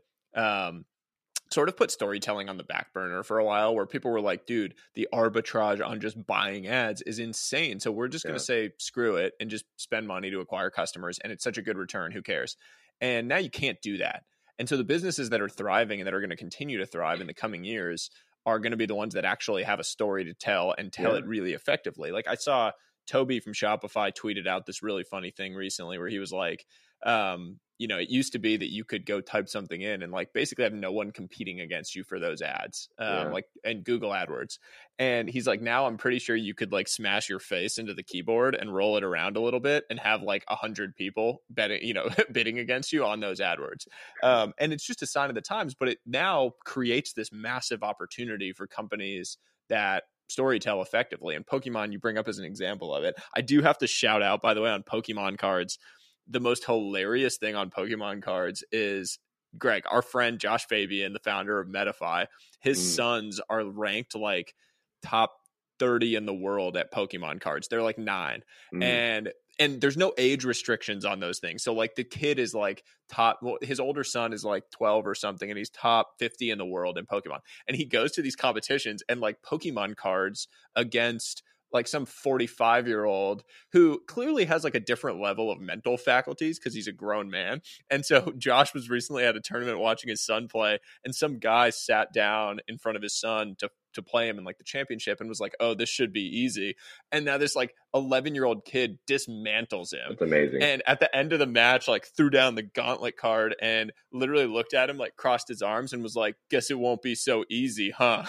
S3: put storytelling on the back burner for a while, where people were like, dude, the arbitrage on just buying ads is insane. So we're just going
S1: yeah,
S3: to say, screw it and just spend money to acquire customers. And it's such a good return. Who cares? And now you can't do that. And so the businesses that are thriving and that are going to continue to thrive in the coming years are going to be the ones that actually have a story to tell and tell it really effectively. Like I saw Toby from Shopify tweeted out this really funny thing recently where he was like, it used to be that you could go type something in and like basically have no one competing against you for those ads, like and Google AdWords. And he's like, now I'm pretty sure you could like smash your face into the keyboard and roll it around a little bit and have like 100 people betting, bidding against you on those AdWords. And it's just a sign of the times, but it now creates this massive opportunity for companies that storytell effectively. And Pokemon, you bring up as an example of it. I do have to shout out, by the way, on Pokemon cards, the most hilarious thing on Pokemon cards is Greg, our friend Josh Fabian, the founder of Metafy. His sons are ranked like top 30 in the world at Pokemon cards. They're like 9. And there's no age restrictions on those things. So like the kid is like his older son is like 12 or something, and he's top 50 in the world in Pokemon. And he goes to these competitions and like Pokemon cards against like some 45-year-old who clearly has like a different level of mental faculties because he's a grown man. And so Josh was recently at a tournament watching his son play, and some guy sat down in front of his son to play him in like the championship and was like, oh, this should be easy. And now this like 11-year-old kid dismantles him.
S1: That's amazing.
S3: And at the end of the match, like threw down the gauntlet card and literally looked at him, like crossed his arms and was like, guess it won't be so easy, huh?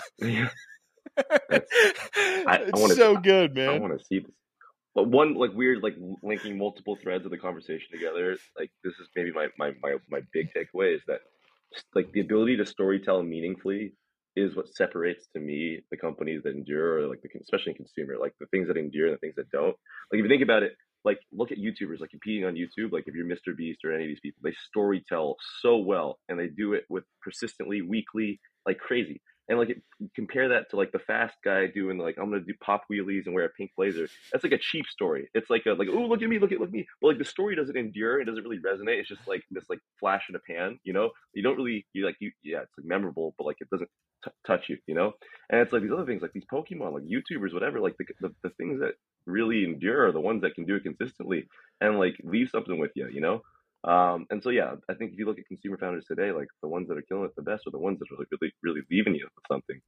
S3: It's so good, man.
S1: I want to see this. But one like weird, like linking multiple threads of the conversation together. Like this is maybe my big takeaway is that like the ability to storytell meaningfully is what separates to me the companies that endure, or like especially in consumer, like the things that endure and the things that don't. Like if you think about it, like look at YouTubers, like competing on YouTube. Like if you're Mr. Beast or any of these people, they storytell so well, and they do it with persistently, weekly, like crazy. And like compare that to like the fast guy doing like, I'm gonna do pop wheelies and wear a pink blazer. That's like a cheap story. It's like oh, look at me, look at me. But like the story doesn't endure. It doesn't really resonate. It's just like this like flash in a pan. You don't really it's like memorable, but like it doesn't touch you. And it's like these other things, like these Pokemon, like YouTubers, whatever. Like the things that really endure are the ones that can do it consistently and like leave something with you. And so I think if you look at consumer founders today, like the ones that are killing it the best are the ones that are really really leaving you with something.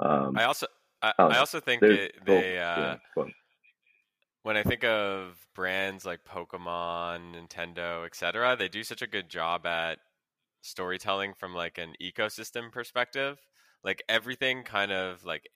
S2: I also think they when I think of brands like Pokemon, Nintendo, etc., they do such a good job at storytelling from like an ecosystem perspective. Like everything kind of like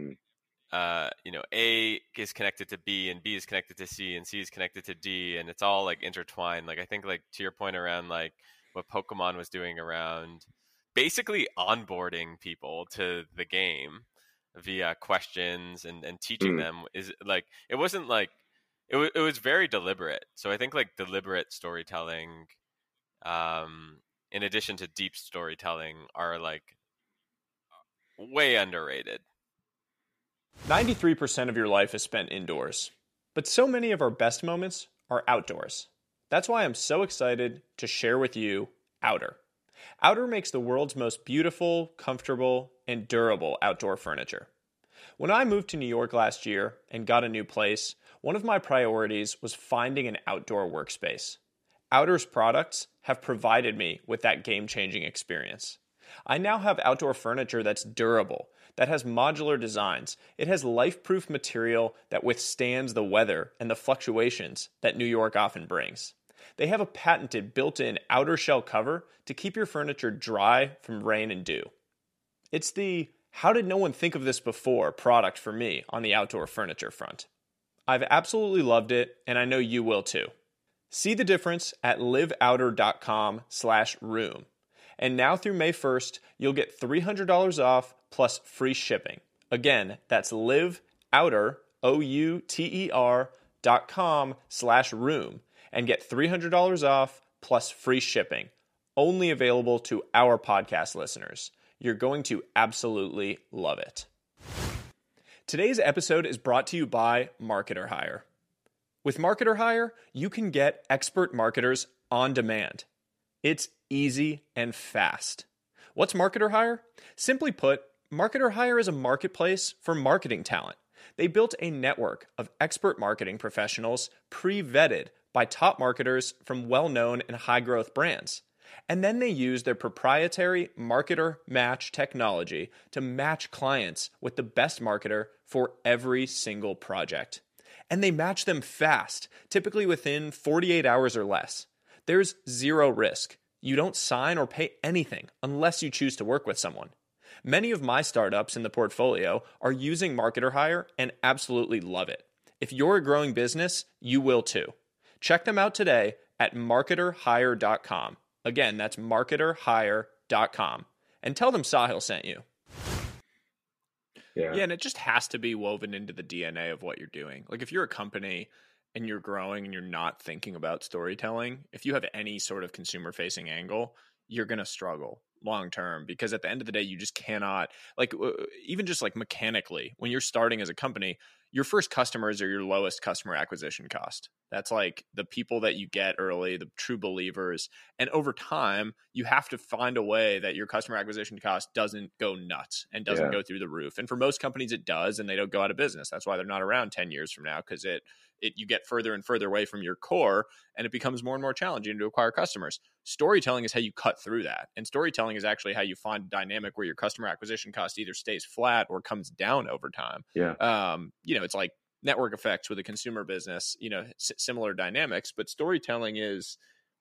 S2: A is connected to B, and B is connected to C, and C is connected to D, and it's all like intertwined. Like I think like to your point around like what Pokemon was doing around basically onboarding people to the game via questions and teaching them is like it wasn't like it was very deliberate. So I think like deliberate storytelling in addition to deep storytelling are like way underrated.
S3: 93% of your life is spent indoors, but so many of our best moments are outdoors. That's why I'm so excited to share with you Outer. Outer makes the world's most beautiful, comfortable, and durable outdoor furniture. When I moved to New York last year and got a new place, one of my priorities was finding an outdoor workspace. Outer's products have provided me with that game-changing experience. I now have outdoor furniture that's durable, that has modular designs. It has life-proof material that withstands the weather and the fluctuations that New York often brings. They have a patented built-in outer shell cover to keep your furniture dry from rain and dew. It's the "how did no one think of this before" product for me on the outdoor furniture front. I've absolutely loved it, and I know you will too. See the difference at liveouter.com/room. And now through May 1st, you'll get $300 off plus free shipping. Again, that's liveouter, OUTER.com/room, and get $300 off plus free shipping. Only available to our podcast listeners. You're going to absolutely love it. Today's episode is brought to you by Marketer Hire. With Marketer Hire, you can get expert marketers on demand. It's easy and fast. What's Marketer Hire? Simply put, Marketer Hire is a marketplace for marketing talent. They built a network of expert marketing professionals pre-vetted by top marketers from well-known and high-growth brands. And then they use their proprietary Marketer Match technology to match clients with the best marketer for every single project. And they match them fast, typically within 48 hours or less. There's zero risk. You don't sign or pay anything unless you choose to work with someone. Many of my startups in the portfolio are using Marketer Hire and absolutely love it. If you're a growing business, you will too. Check them out today at marketerhire.com. Again, that's marketerhire.com. And tell them Sahil sent you.
S1: Yeah.
S3: Yeah, and it just has to be woven into the DNA of what you're doing. Like if you're a company and you're growing and you're not thinking about storytelling, if you have any sort of consumer facing angle, you're going to struggle long term, because at the end of the day, you just cannot, like, even just like mechanically, when you're starting as a company, your first customers are your lowest customer acquisition cost. That's like the people that you get early, the true believers. And over time, you have to find a way that your customer acquisition cost doesn't go nuts and doesn't go through the roof. And for most companies, it does, and they don't go out of business. That's why they're not around 10 years from now, because you get further and further away from your core, and it becomes more and more challenging to acquire customers. Storytelling is how you cut through that. And storytelling is actually how you find a dynamic where your customer acquisition cost either stays flat or comes down over time.
S1: Yeah.
S3: It's like network effects with a consumer business, similar dynamics, but storytelling is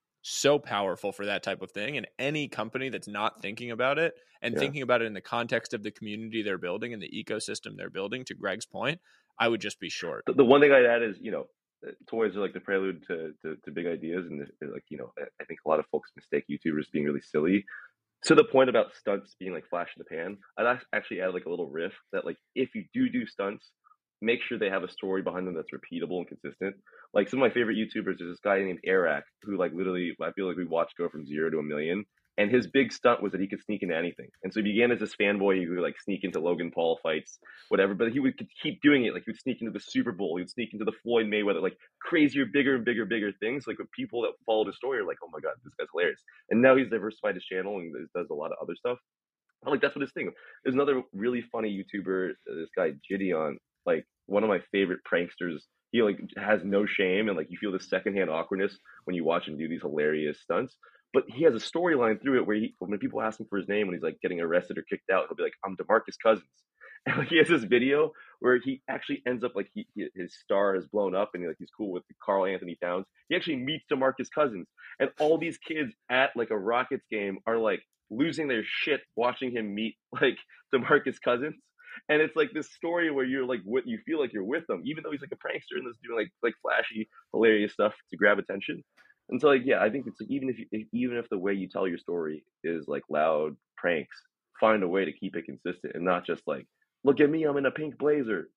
S3: so powerful for that type of thing. And any company that's not thinking about it and thinking about it in the context of the community they're building and the ecosystem they're building, to Greg's point, I would just be short.
S1: The one thing I'd add is, toys are like the prelude to big ideas. And like, I think a lot of folks mistake YouTubers being really silly. To the point about stunts being like flash in the pan, I'd actually add like a little riff that, like, if you do stunts, make sure they have a story behind them that's repeatable and consistent. Like some of my favorite YouTubers, there's this guy named Arak who, like, literally, I feel like we watched go from 0 to 1 million. And his big stunt was that he could sneak into anything. And so he began as this fanboy who would like sneak into Logan Paul fights, whatever. But he would keep doing it. Like he would sneak into the Super Bowl, he would sneak into the Floyd Mayweather, like crazier, bigger and bigger things. Like with people that followed his story are like, oh my God, this guy's hilarious. And now he's diversified his channel and does a lot of other stuff. I'm like, that's what his thing. There's another really funny YouTuber, this guy Gideon, like one of my favorite pranksters. He like has no shame, and like you feel the secondhand awkwardness when you watch him do these hilarious stunts. But he has a storyline through it where when people ask him for his name when he's like getting arrested or kicked out, he'll be like, "I'm DeMarcus Cousins." And like he has this video where he actually ends up like his star has blown up, and he's cool with Carl Anthony Towns. He actually meets DeMarcus Cousins, and all these kids at like a Rockets game are like losing their shit watching him meet like DeMarcus Cousins. And it's like this story where you're like, you feel like you're with them, even though he's like a prankster and is doing like flashy, hilarious stuff to grab attention. And so, like, yeah, I think it's like, even if the way you tell your story is like loud pranks, find a way to keep it consistent and not just like, look at me, I'm in a pink blazer,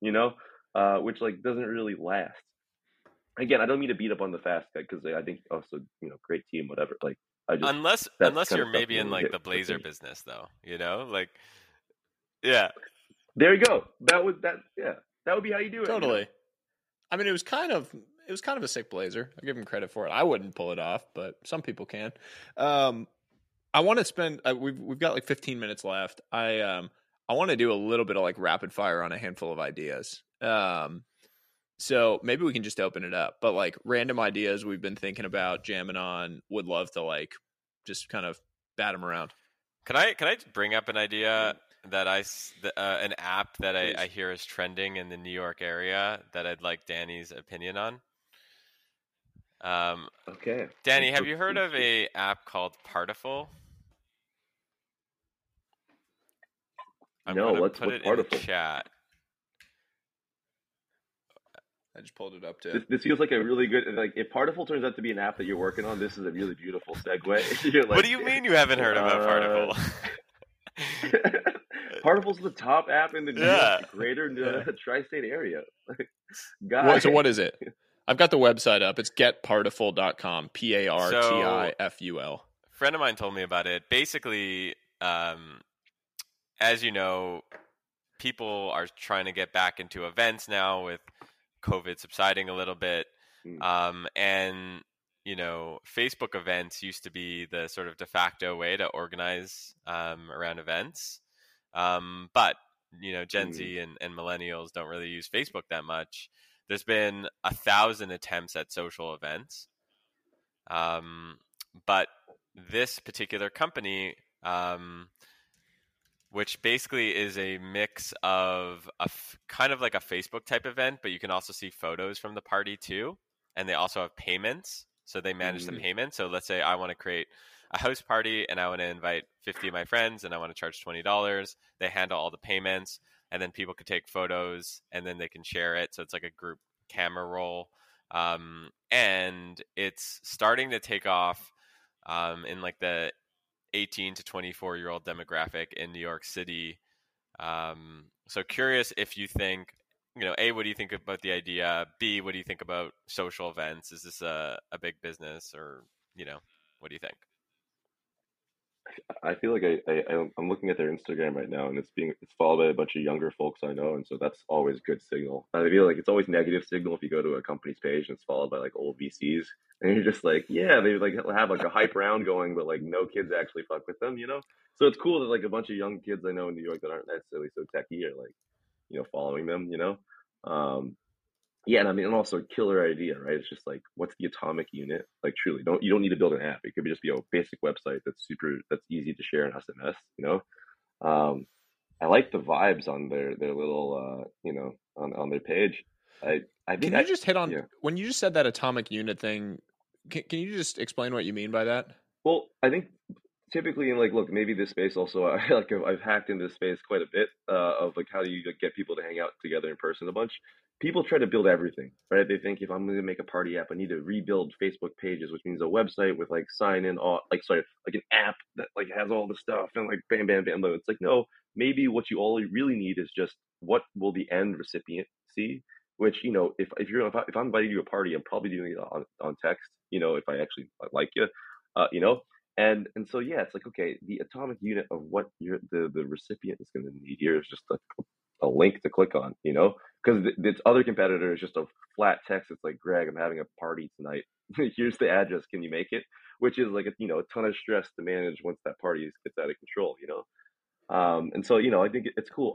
S1: which like doesn't really last. Again, I don't mean to beat up on the Fast guy because I think also, great team, whatever. Like, I just
S2: unless you're maybe in like the blazer business, though, like, yeah.
S1: There you go. That would be how you do it.
S3: Totally. I mean, it was kind of a sick blazer. I give him credit for it. I wouldn't pull it off, but some people can. I want to spend. We've got like 15 minutes left. I want to do a little bit of like rapid fire on a handful of ideas. So maybe we can just open it up. But like random ideas we've been thinking about, jamming on. Would love to like just kind of bat them around.
S2: Can I bring up an idea that an app that I hear is trending in the New York area that I'd like Danny's opinion on?
S1: Okay.
S2: Danny, have you heard of a app called Partiful?
S1: No, let's
S2: put it
S1: Partiful?
S2: In the chat.
S3: I just pulled it up too.
S1: This feels like a really good, like, if Partiful turns out to be an app that you're working on, this is a really beautiful segue. You're like,
S2: what do you mean you haven't heard about Partiful?
S1: Partiful's the top app in the New York greater tri-state area.
S3: So what is it? I've got the website up. It's getpartiful.com. Partiful.
S2: A friend of mine told me about it. Basically, as you know, people are trying to get back into events now with COVID subsiding a little bit. And, Facebook events used to be the sort of de facto way to organize around events. But, Gen Z and millennials don't really use Facebook that much. There's been 1,000 attempts at social events. But this particular company, which basically is a mix of kind of like a Facebook type event, but you can also see photos from the party too. And they also have payments. So they manage the payments. So let's say I want to create a house party and I want to invite 50 of my friends and I want to charge $20. They handle all the payments, and then people could take photos and then they can share it. So it's like a group camera roll. And it's starting to take off in like the 18 to 24-year-old demographic in New York City. So curious if you think, A, what do you think about the idea? B, what do you think about social events? Is this a big business, or, what do you think?
S1: I feel like I'm looking at their Instagram right now, and it's followed by a bunch of younger folks I know, and so that's always good signal. I feel like it's always negative signal if you go to a company's page and it's followed by like old VCs, and you're just like, yeah, they like have like a hype round going, but like no kids actually fuck with them, you know. So it's cool that like a bunch of young kids I know in New York that aren't necessarily so techy are like, following them, you know. Yeah, and I mean, and also killer idea, right? It's just like, what's the atomic unit? Like, truly, you don't need to build an app. It could just be a basic website that's easy to share in SMS. I like the vibes on their little, on their page. I think
S3: Can you just hit on
S1: yeah.
S3: when you just said that atomic unit thing? Can you just explain what you mean by that?
S1: Well, I think typically in like, look, maybe this space also, I've hacked into this space quite a bit of like how do you like, get people to hang out together in person a bunch. People try to build everything, right? They think if I'm going to make a party app, I need to rebuild Facebook pages, which means a website with like sign in, all like sorry, like an app that like has all the stuff and like bam, bam, bam. It's like no, maybe what you all really need is just what will the end recipient see. Which if I'm inviting you to a party, I'm probably doing it on text. If I actually like you, you know. And so yeah, it's like okay, the atomic unit of what the recipient is going to need here is just a link to click on, because this other competitor is just a flat text. It's like, Greg, I'm having a party tonight. Here's the address. Can you make it? Which is like a ton of stress to manage once that party gets out of control, And so I think it's cool.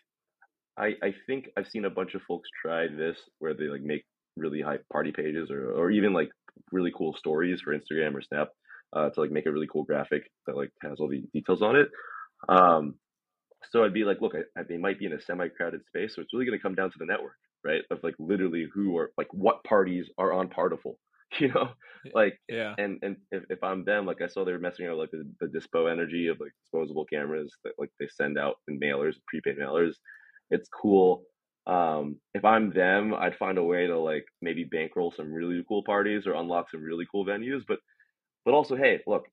S1: I think I've seen a bunch of folks try this where they like make really high party pages or even like really cool stories for Instagram or Snap to like make a really cool graphic that like has all the details on it. So I'd be like, look, they might be in a semi-crowded space, so it's really going to come down to the network, right? Of like literally who are like what parties are on Particle, like
S3: Yeah.
S1: and if I'm them, like I saw they were messing around with like the dispo energy of like disposable cameras that like they send out in mailers, prepaid mailers. It's cool. If I'm them, I'd find a way to like maybe bankroll some really cool parties or unlock some really cool venues, but also, hey, look,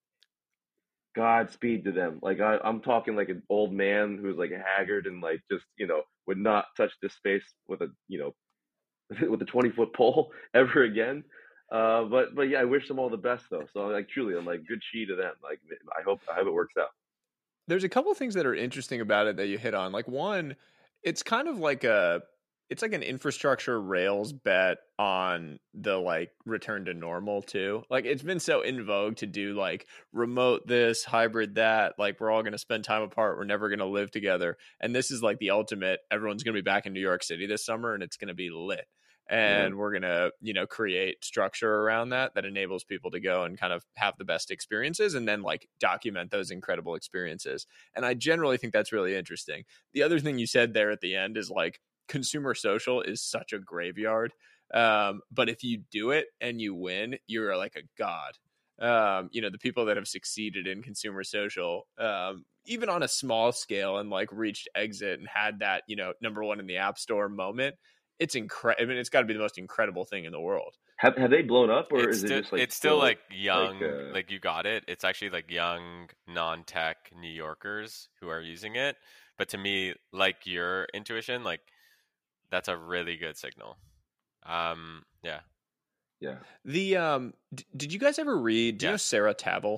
S1: Godspeed to them. Like I'm talking like an old man who's like haggard and like just would not touch this space with a with a 20-foot pole ever again. But yeah, I wish them all the best though. So like truly, I'm like good chi to them. Like I hope it works out.
S3: There's a couple things that are interesting about it that you hit on. Like one, it's kind of like it's like an infrastructure Rails bet on the like return to normal too. Like it's been so in vogue to do like remote this, hybrid that, like we're all going to spend time apart, we're never going to live together. And this is like the ultimate, everyone's going to be back in New York City this summer and it's going to be lit.
S1: Yeah.
S3: And we're going to, create structure around that enables people to go and kind of have the best experiences and then like document those incredible experiences. And I generally think that's really interesting. The other thing you said there at the end is like consumer social is such a graveyard. But if you do it and you win, you're like a god. The people that have succeeded in consumer social, even on a small scale and like reached exit and had that, number one in the app store moment, it's incredible. I mean, it's got to be the most incredible thing in the world.
S1: Have they blown up or
S2: It's
S1: is it
S2: still,
S1: just like
S2: it's still like young,
S1: like,
S2: like you got it. It's actually like young non-tech New Yorkers who are using it. But to me, like your intuition, like that's a really good signal. Yeah.
S1: Yeah.
S3: The did you guys ever read? Do you know
S2: Yes.
S3: Sarah Tavel?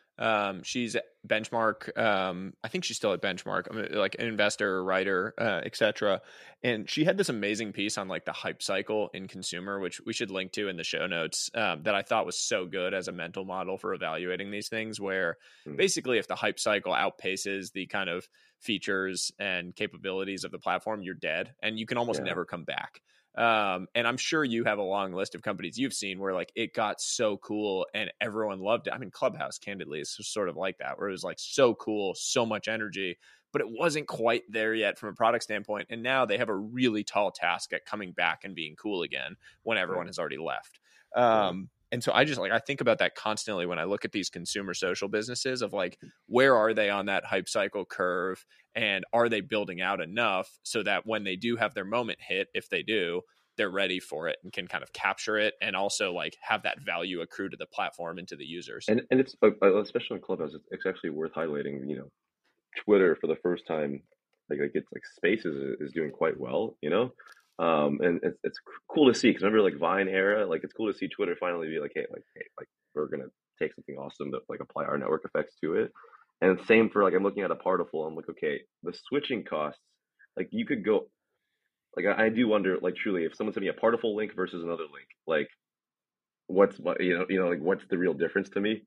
S3: She's at Benchmark. I think she's still at Benchmark. I mean, like an investor, writer, etc. And she had this amazing piece on like the hype cycle in consumer, which we should link to in the show notes. That I thought was so good as a mental model for evaluating these things. Where basically, if the hype cycle outpaces the kind of features and capabilities of the platform, you're dead, and you can almost never come back. And I'm sure you have a long list of companies you've seen where like it got so cool and everyone loved it. I mean, Clubhouse, candidly, is sort of like that, where it was like so cool, so much energy, but it wasn't quite there yet from a product standpoint. And now they have a really tall task at coming back and being cool again when everyone has already left. And so I think about that constantly when I look at these consumer social businesses of like, where are they on that hype cycle curve? And are they building out enough so that when they do have their moment hit, if they do, they're ready for it and can kind of capture it and also like have that value accrue to the platform and to the users.
S1: And it's especially on Clubhouse, it's actually worth highlighting. Twitter for the first time, like it's like Spaces is doing quite well. And it's cool to see, because remember like Vine era, like it's cool to see Twitter finally be like, hey, we're gonna take something awesome that like apply our network effects to it. And same for like I'm looking at a Partiful, I'm like, okay, the switching costs, like you could go, like I do wonder, like truly, if someone sent me a Partiful link versus another link, like what's the real difference to me,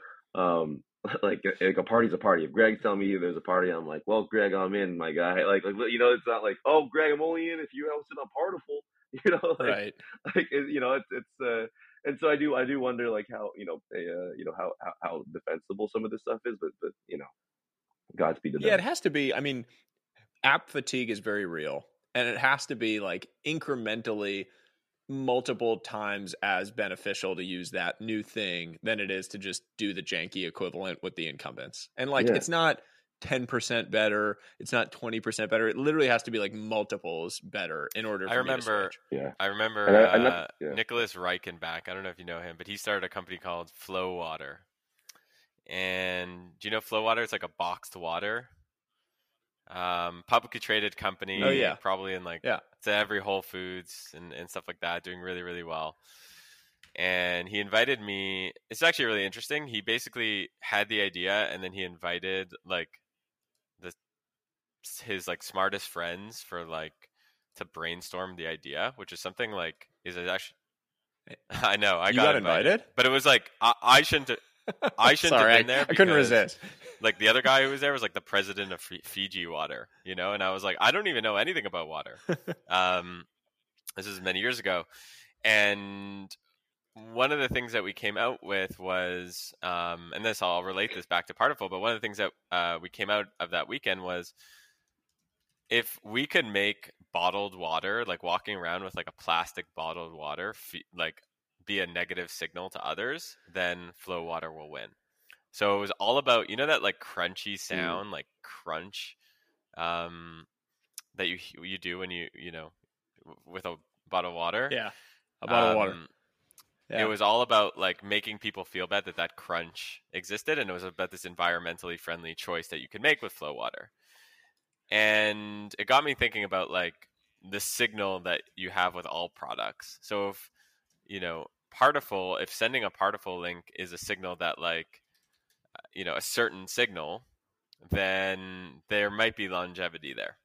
S1: like a party's a party. If Greg's telling me there's a party, I'm like, well, Greg, I'm in, my guy. It's not like, oh, Greg, I'm only in if you host it on Partiful.
S3: Right.
S1: It's and so I do wonder like how how defensible some of this stuff is, but Godspeed to them.
S3: Yeah, it has to be. I mean, app fatigue is very real, and it has to be like incrementally multiple times as beneficial to use that new thing than it is to just do the janky equivalent with the incumbents. And like, it's not 10% better, it's not 20% better. It literally has to be like multiples better in order for me to switch.
S1: I
S2: remember Nicholas Reichenbach. I don't know if you know him, but he started a company called Flow Water. And do you know Flow Water? It's like a boxed water. Publicly traded company.
S3: Oh yeah,
S2: probably in like to every Whole Foods and stuff like that, doing really, really well. And he invited me. It's actually really interesting. He basically had the idea, and then he invited like his like smartest friends for like to brainstorm the idea, which is something like is actually. I know I
S3: got invited,
S2: but it was like I shouldn't. I shouldn't have been there.
S3: I couldn't resist.
S2: Like the other guy who was there was like the president of Fiji Water, and I was like, I don't even know anything about water. This is many years ago, and one of the things that we came out with was, and this I'll relate this back to Partiful, but one of the things that we came out of that weekend was if we could make bottled water, like walking around with like a plastic bottled water, like be a negative signal to others, then Flow Water will win. So it was all about, that like crunchy sound, like crunch, that you do when you with a bottle of water.
S3: Yeah, a bottle of water.
S2: Yeah. It was all about like making people feel bad that crunch existed, and it was about this environmentally friendly choice that you could make with Flow Water. And it got me thinking about like the signal that you have with all products. So if Partiful, if sending a Partiful link is a signal that like a certain signal, then there might be longevity there.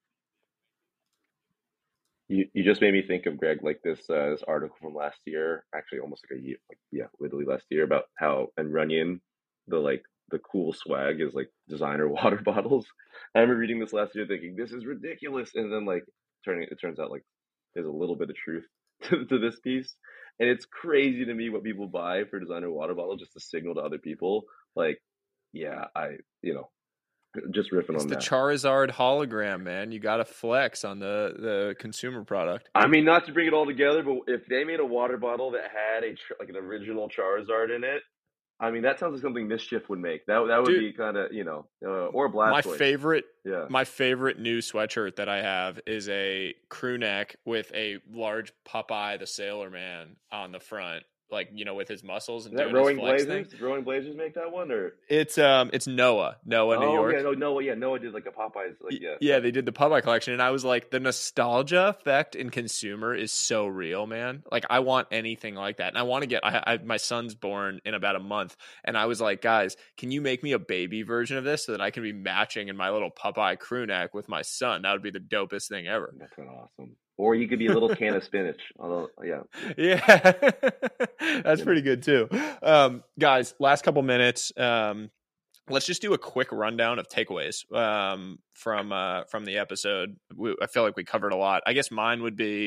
S1: You just made me think of, Greg, like this article from last year, actually almost like a year, literally last year, about how in Runyon the cool swag is like designer water bottles. I remember reading this last year thinking this is ridiculous, and then like it turns out like there's a little bit of truth to this piece, and it's crazy to me what people buy for designer water bottle just to signal to other people. Like, yeah, just riffing on that.
S3: It's the Charizard hologram, man. You got to flex on the consumer product.
S1: I mean, not to bring it all together, but if they made a water bottle that had an original Charizard in it, I mean, that sounds like something Mischief would make. That would be kind of, or Blastoise.
S3: My favorite new sweatshirt that I have is a crew neck with a large Popeye the Sailor Man on the front, like, with his muscles and doing
S1: Rowing
S3: his flex
S1: Blazers?
S3: thing.
S1: Did Rowing Blazers make that one, or
S3: it's Noah, New York.
S1: Noah did like a Popeyes,
S3: Yeah, they did the Popeye collection, and I was like, the nostalgia effect in consumer is so real, man. Like, I want anything like that, and I want to get. My son's born in about a month, and I was like, guys, can you make me a baby version of this so that I can be matching in my little Popeye crew neck with my son? That would be the dopest thing ever.
S1: That's awesome. Or you could be a little can of spinach. Although,
S3: yeah, that's pretty good too. Guys, last couple minutes. Let's just do a quick rundown of takeaways from the episode. I feel like we covered a lot. I guess mine would be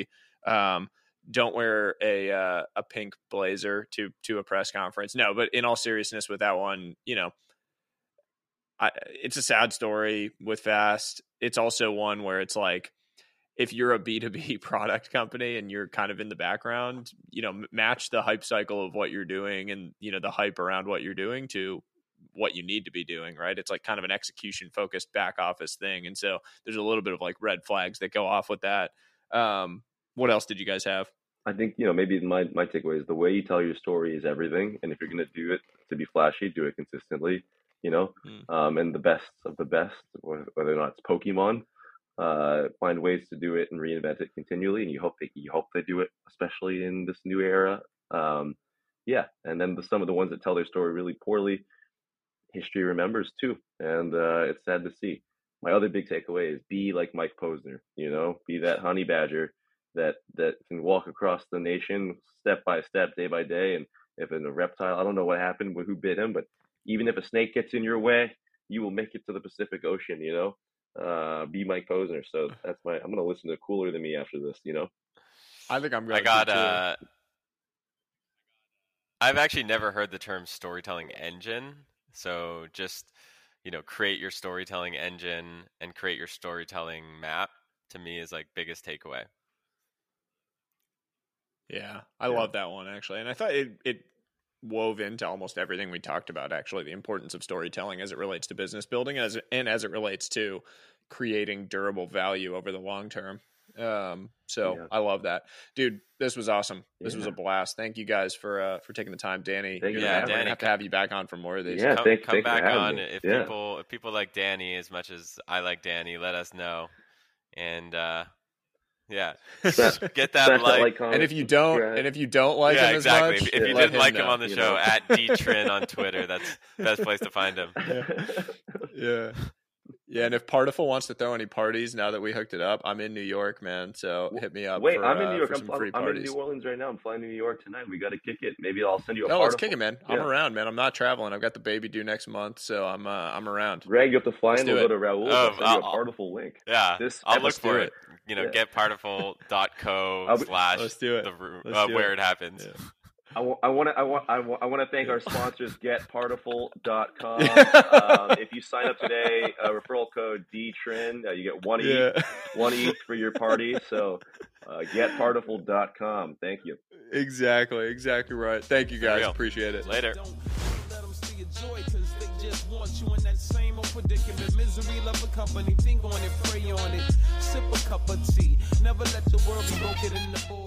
S3: Don't wear a pink blazer to a press conference. No, but in all seriousness, with that one, it's a sad story with Fast. It's also one where it's like, if you're a B2B product company and you're kind of in the background, match the hype cycle of what you're doing and, the hype around what you're doing to what you need to be doing, right? It's like kind of an execution focused back office thing. And so there's a little bit of like red flags that go off with that. What else did you guys have?
S1: I think, maybe my takeaway is the way you tell your story is everything. And if you're going to do it to be flashy, do it consistently, and the best of the best, whether or not it's Pokemon, find ways to do it and reinvent it continually. And you hope they do it, especially in this new era. And then some of the ones that tell their story really poorly, history remembers too. And it's sad to see. My other big takeaway is be like Mike Posner, be that honey badger that can walk across the nation step by step, day by day. And if it's a reptile, I don't know what happened, who bit him, but even if a snake gets in your way, you will make it to the Pacific Ocean, be Mike Posner. So I'm going to listen to Cooler Than Me after this,
S3: I think I'm going to.
S2: I've actually never heard the term storytelling engine. So just, create your storytelling engine and create your storytelling map, to me, is like biggest takeaway.
S3: Yeah, I love that one, actually. And I thought it wove into almost everything we talked about, actually, the importance of storytelling as it relates to business building and as it relates to creating durable value over the long term. I love that, dude. This was awesome. This was a blast. Thank you guys for taking the time, Danny.
S2: Danny,
S3: have to have you back on for more of these.
S1: Yeah,
S2: come back on if people like Danny as much as I like Danny. Let us know, and get that like.
S3: And if you don't like him as much,
S2: if you didn't like him on the show, at DTrin on Twitter, that's the best place to find him.
S3: Yeah, and if Partiful wants to throw any parties now that we hooked it up, I'm in New York, man. So hit me up.
S1: Wait, I'm in New York.
S3: I'm
S1: in New Orleans right now. I'm flying to New York tonight. We got to kick it. Maybe I'll send you a Partiful.
S3: No, let's kick it, man. I'm around, man. I'm not traveling. I've got the baby due next month, so I'm around.
S1: Greg, you have to fly in. We'll go to Raoul. I'll send you a Partiful link.
S2: Yeah, I'll look for it. Getpartiful.co/
S3: Let's do it.
S2: Where it happens.
S1: Yeah. I want to thank our sponsors, GetPartiful.com. If you sign up today, referral code DTRIN, you get one each for your party. So GetPartiful.com. Thank you.
S3: Exactly right. Thank you guys. Appreciate it.
S2: Later.
S4: Just want you in that same old predicament. Misery, love a company, think on it, pray on it. Sip a cup of tea. Never let the world be broken in the bowl.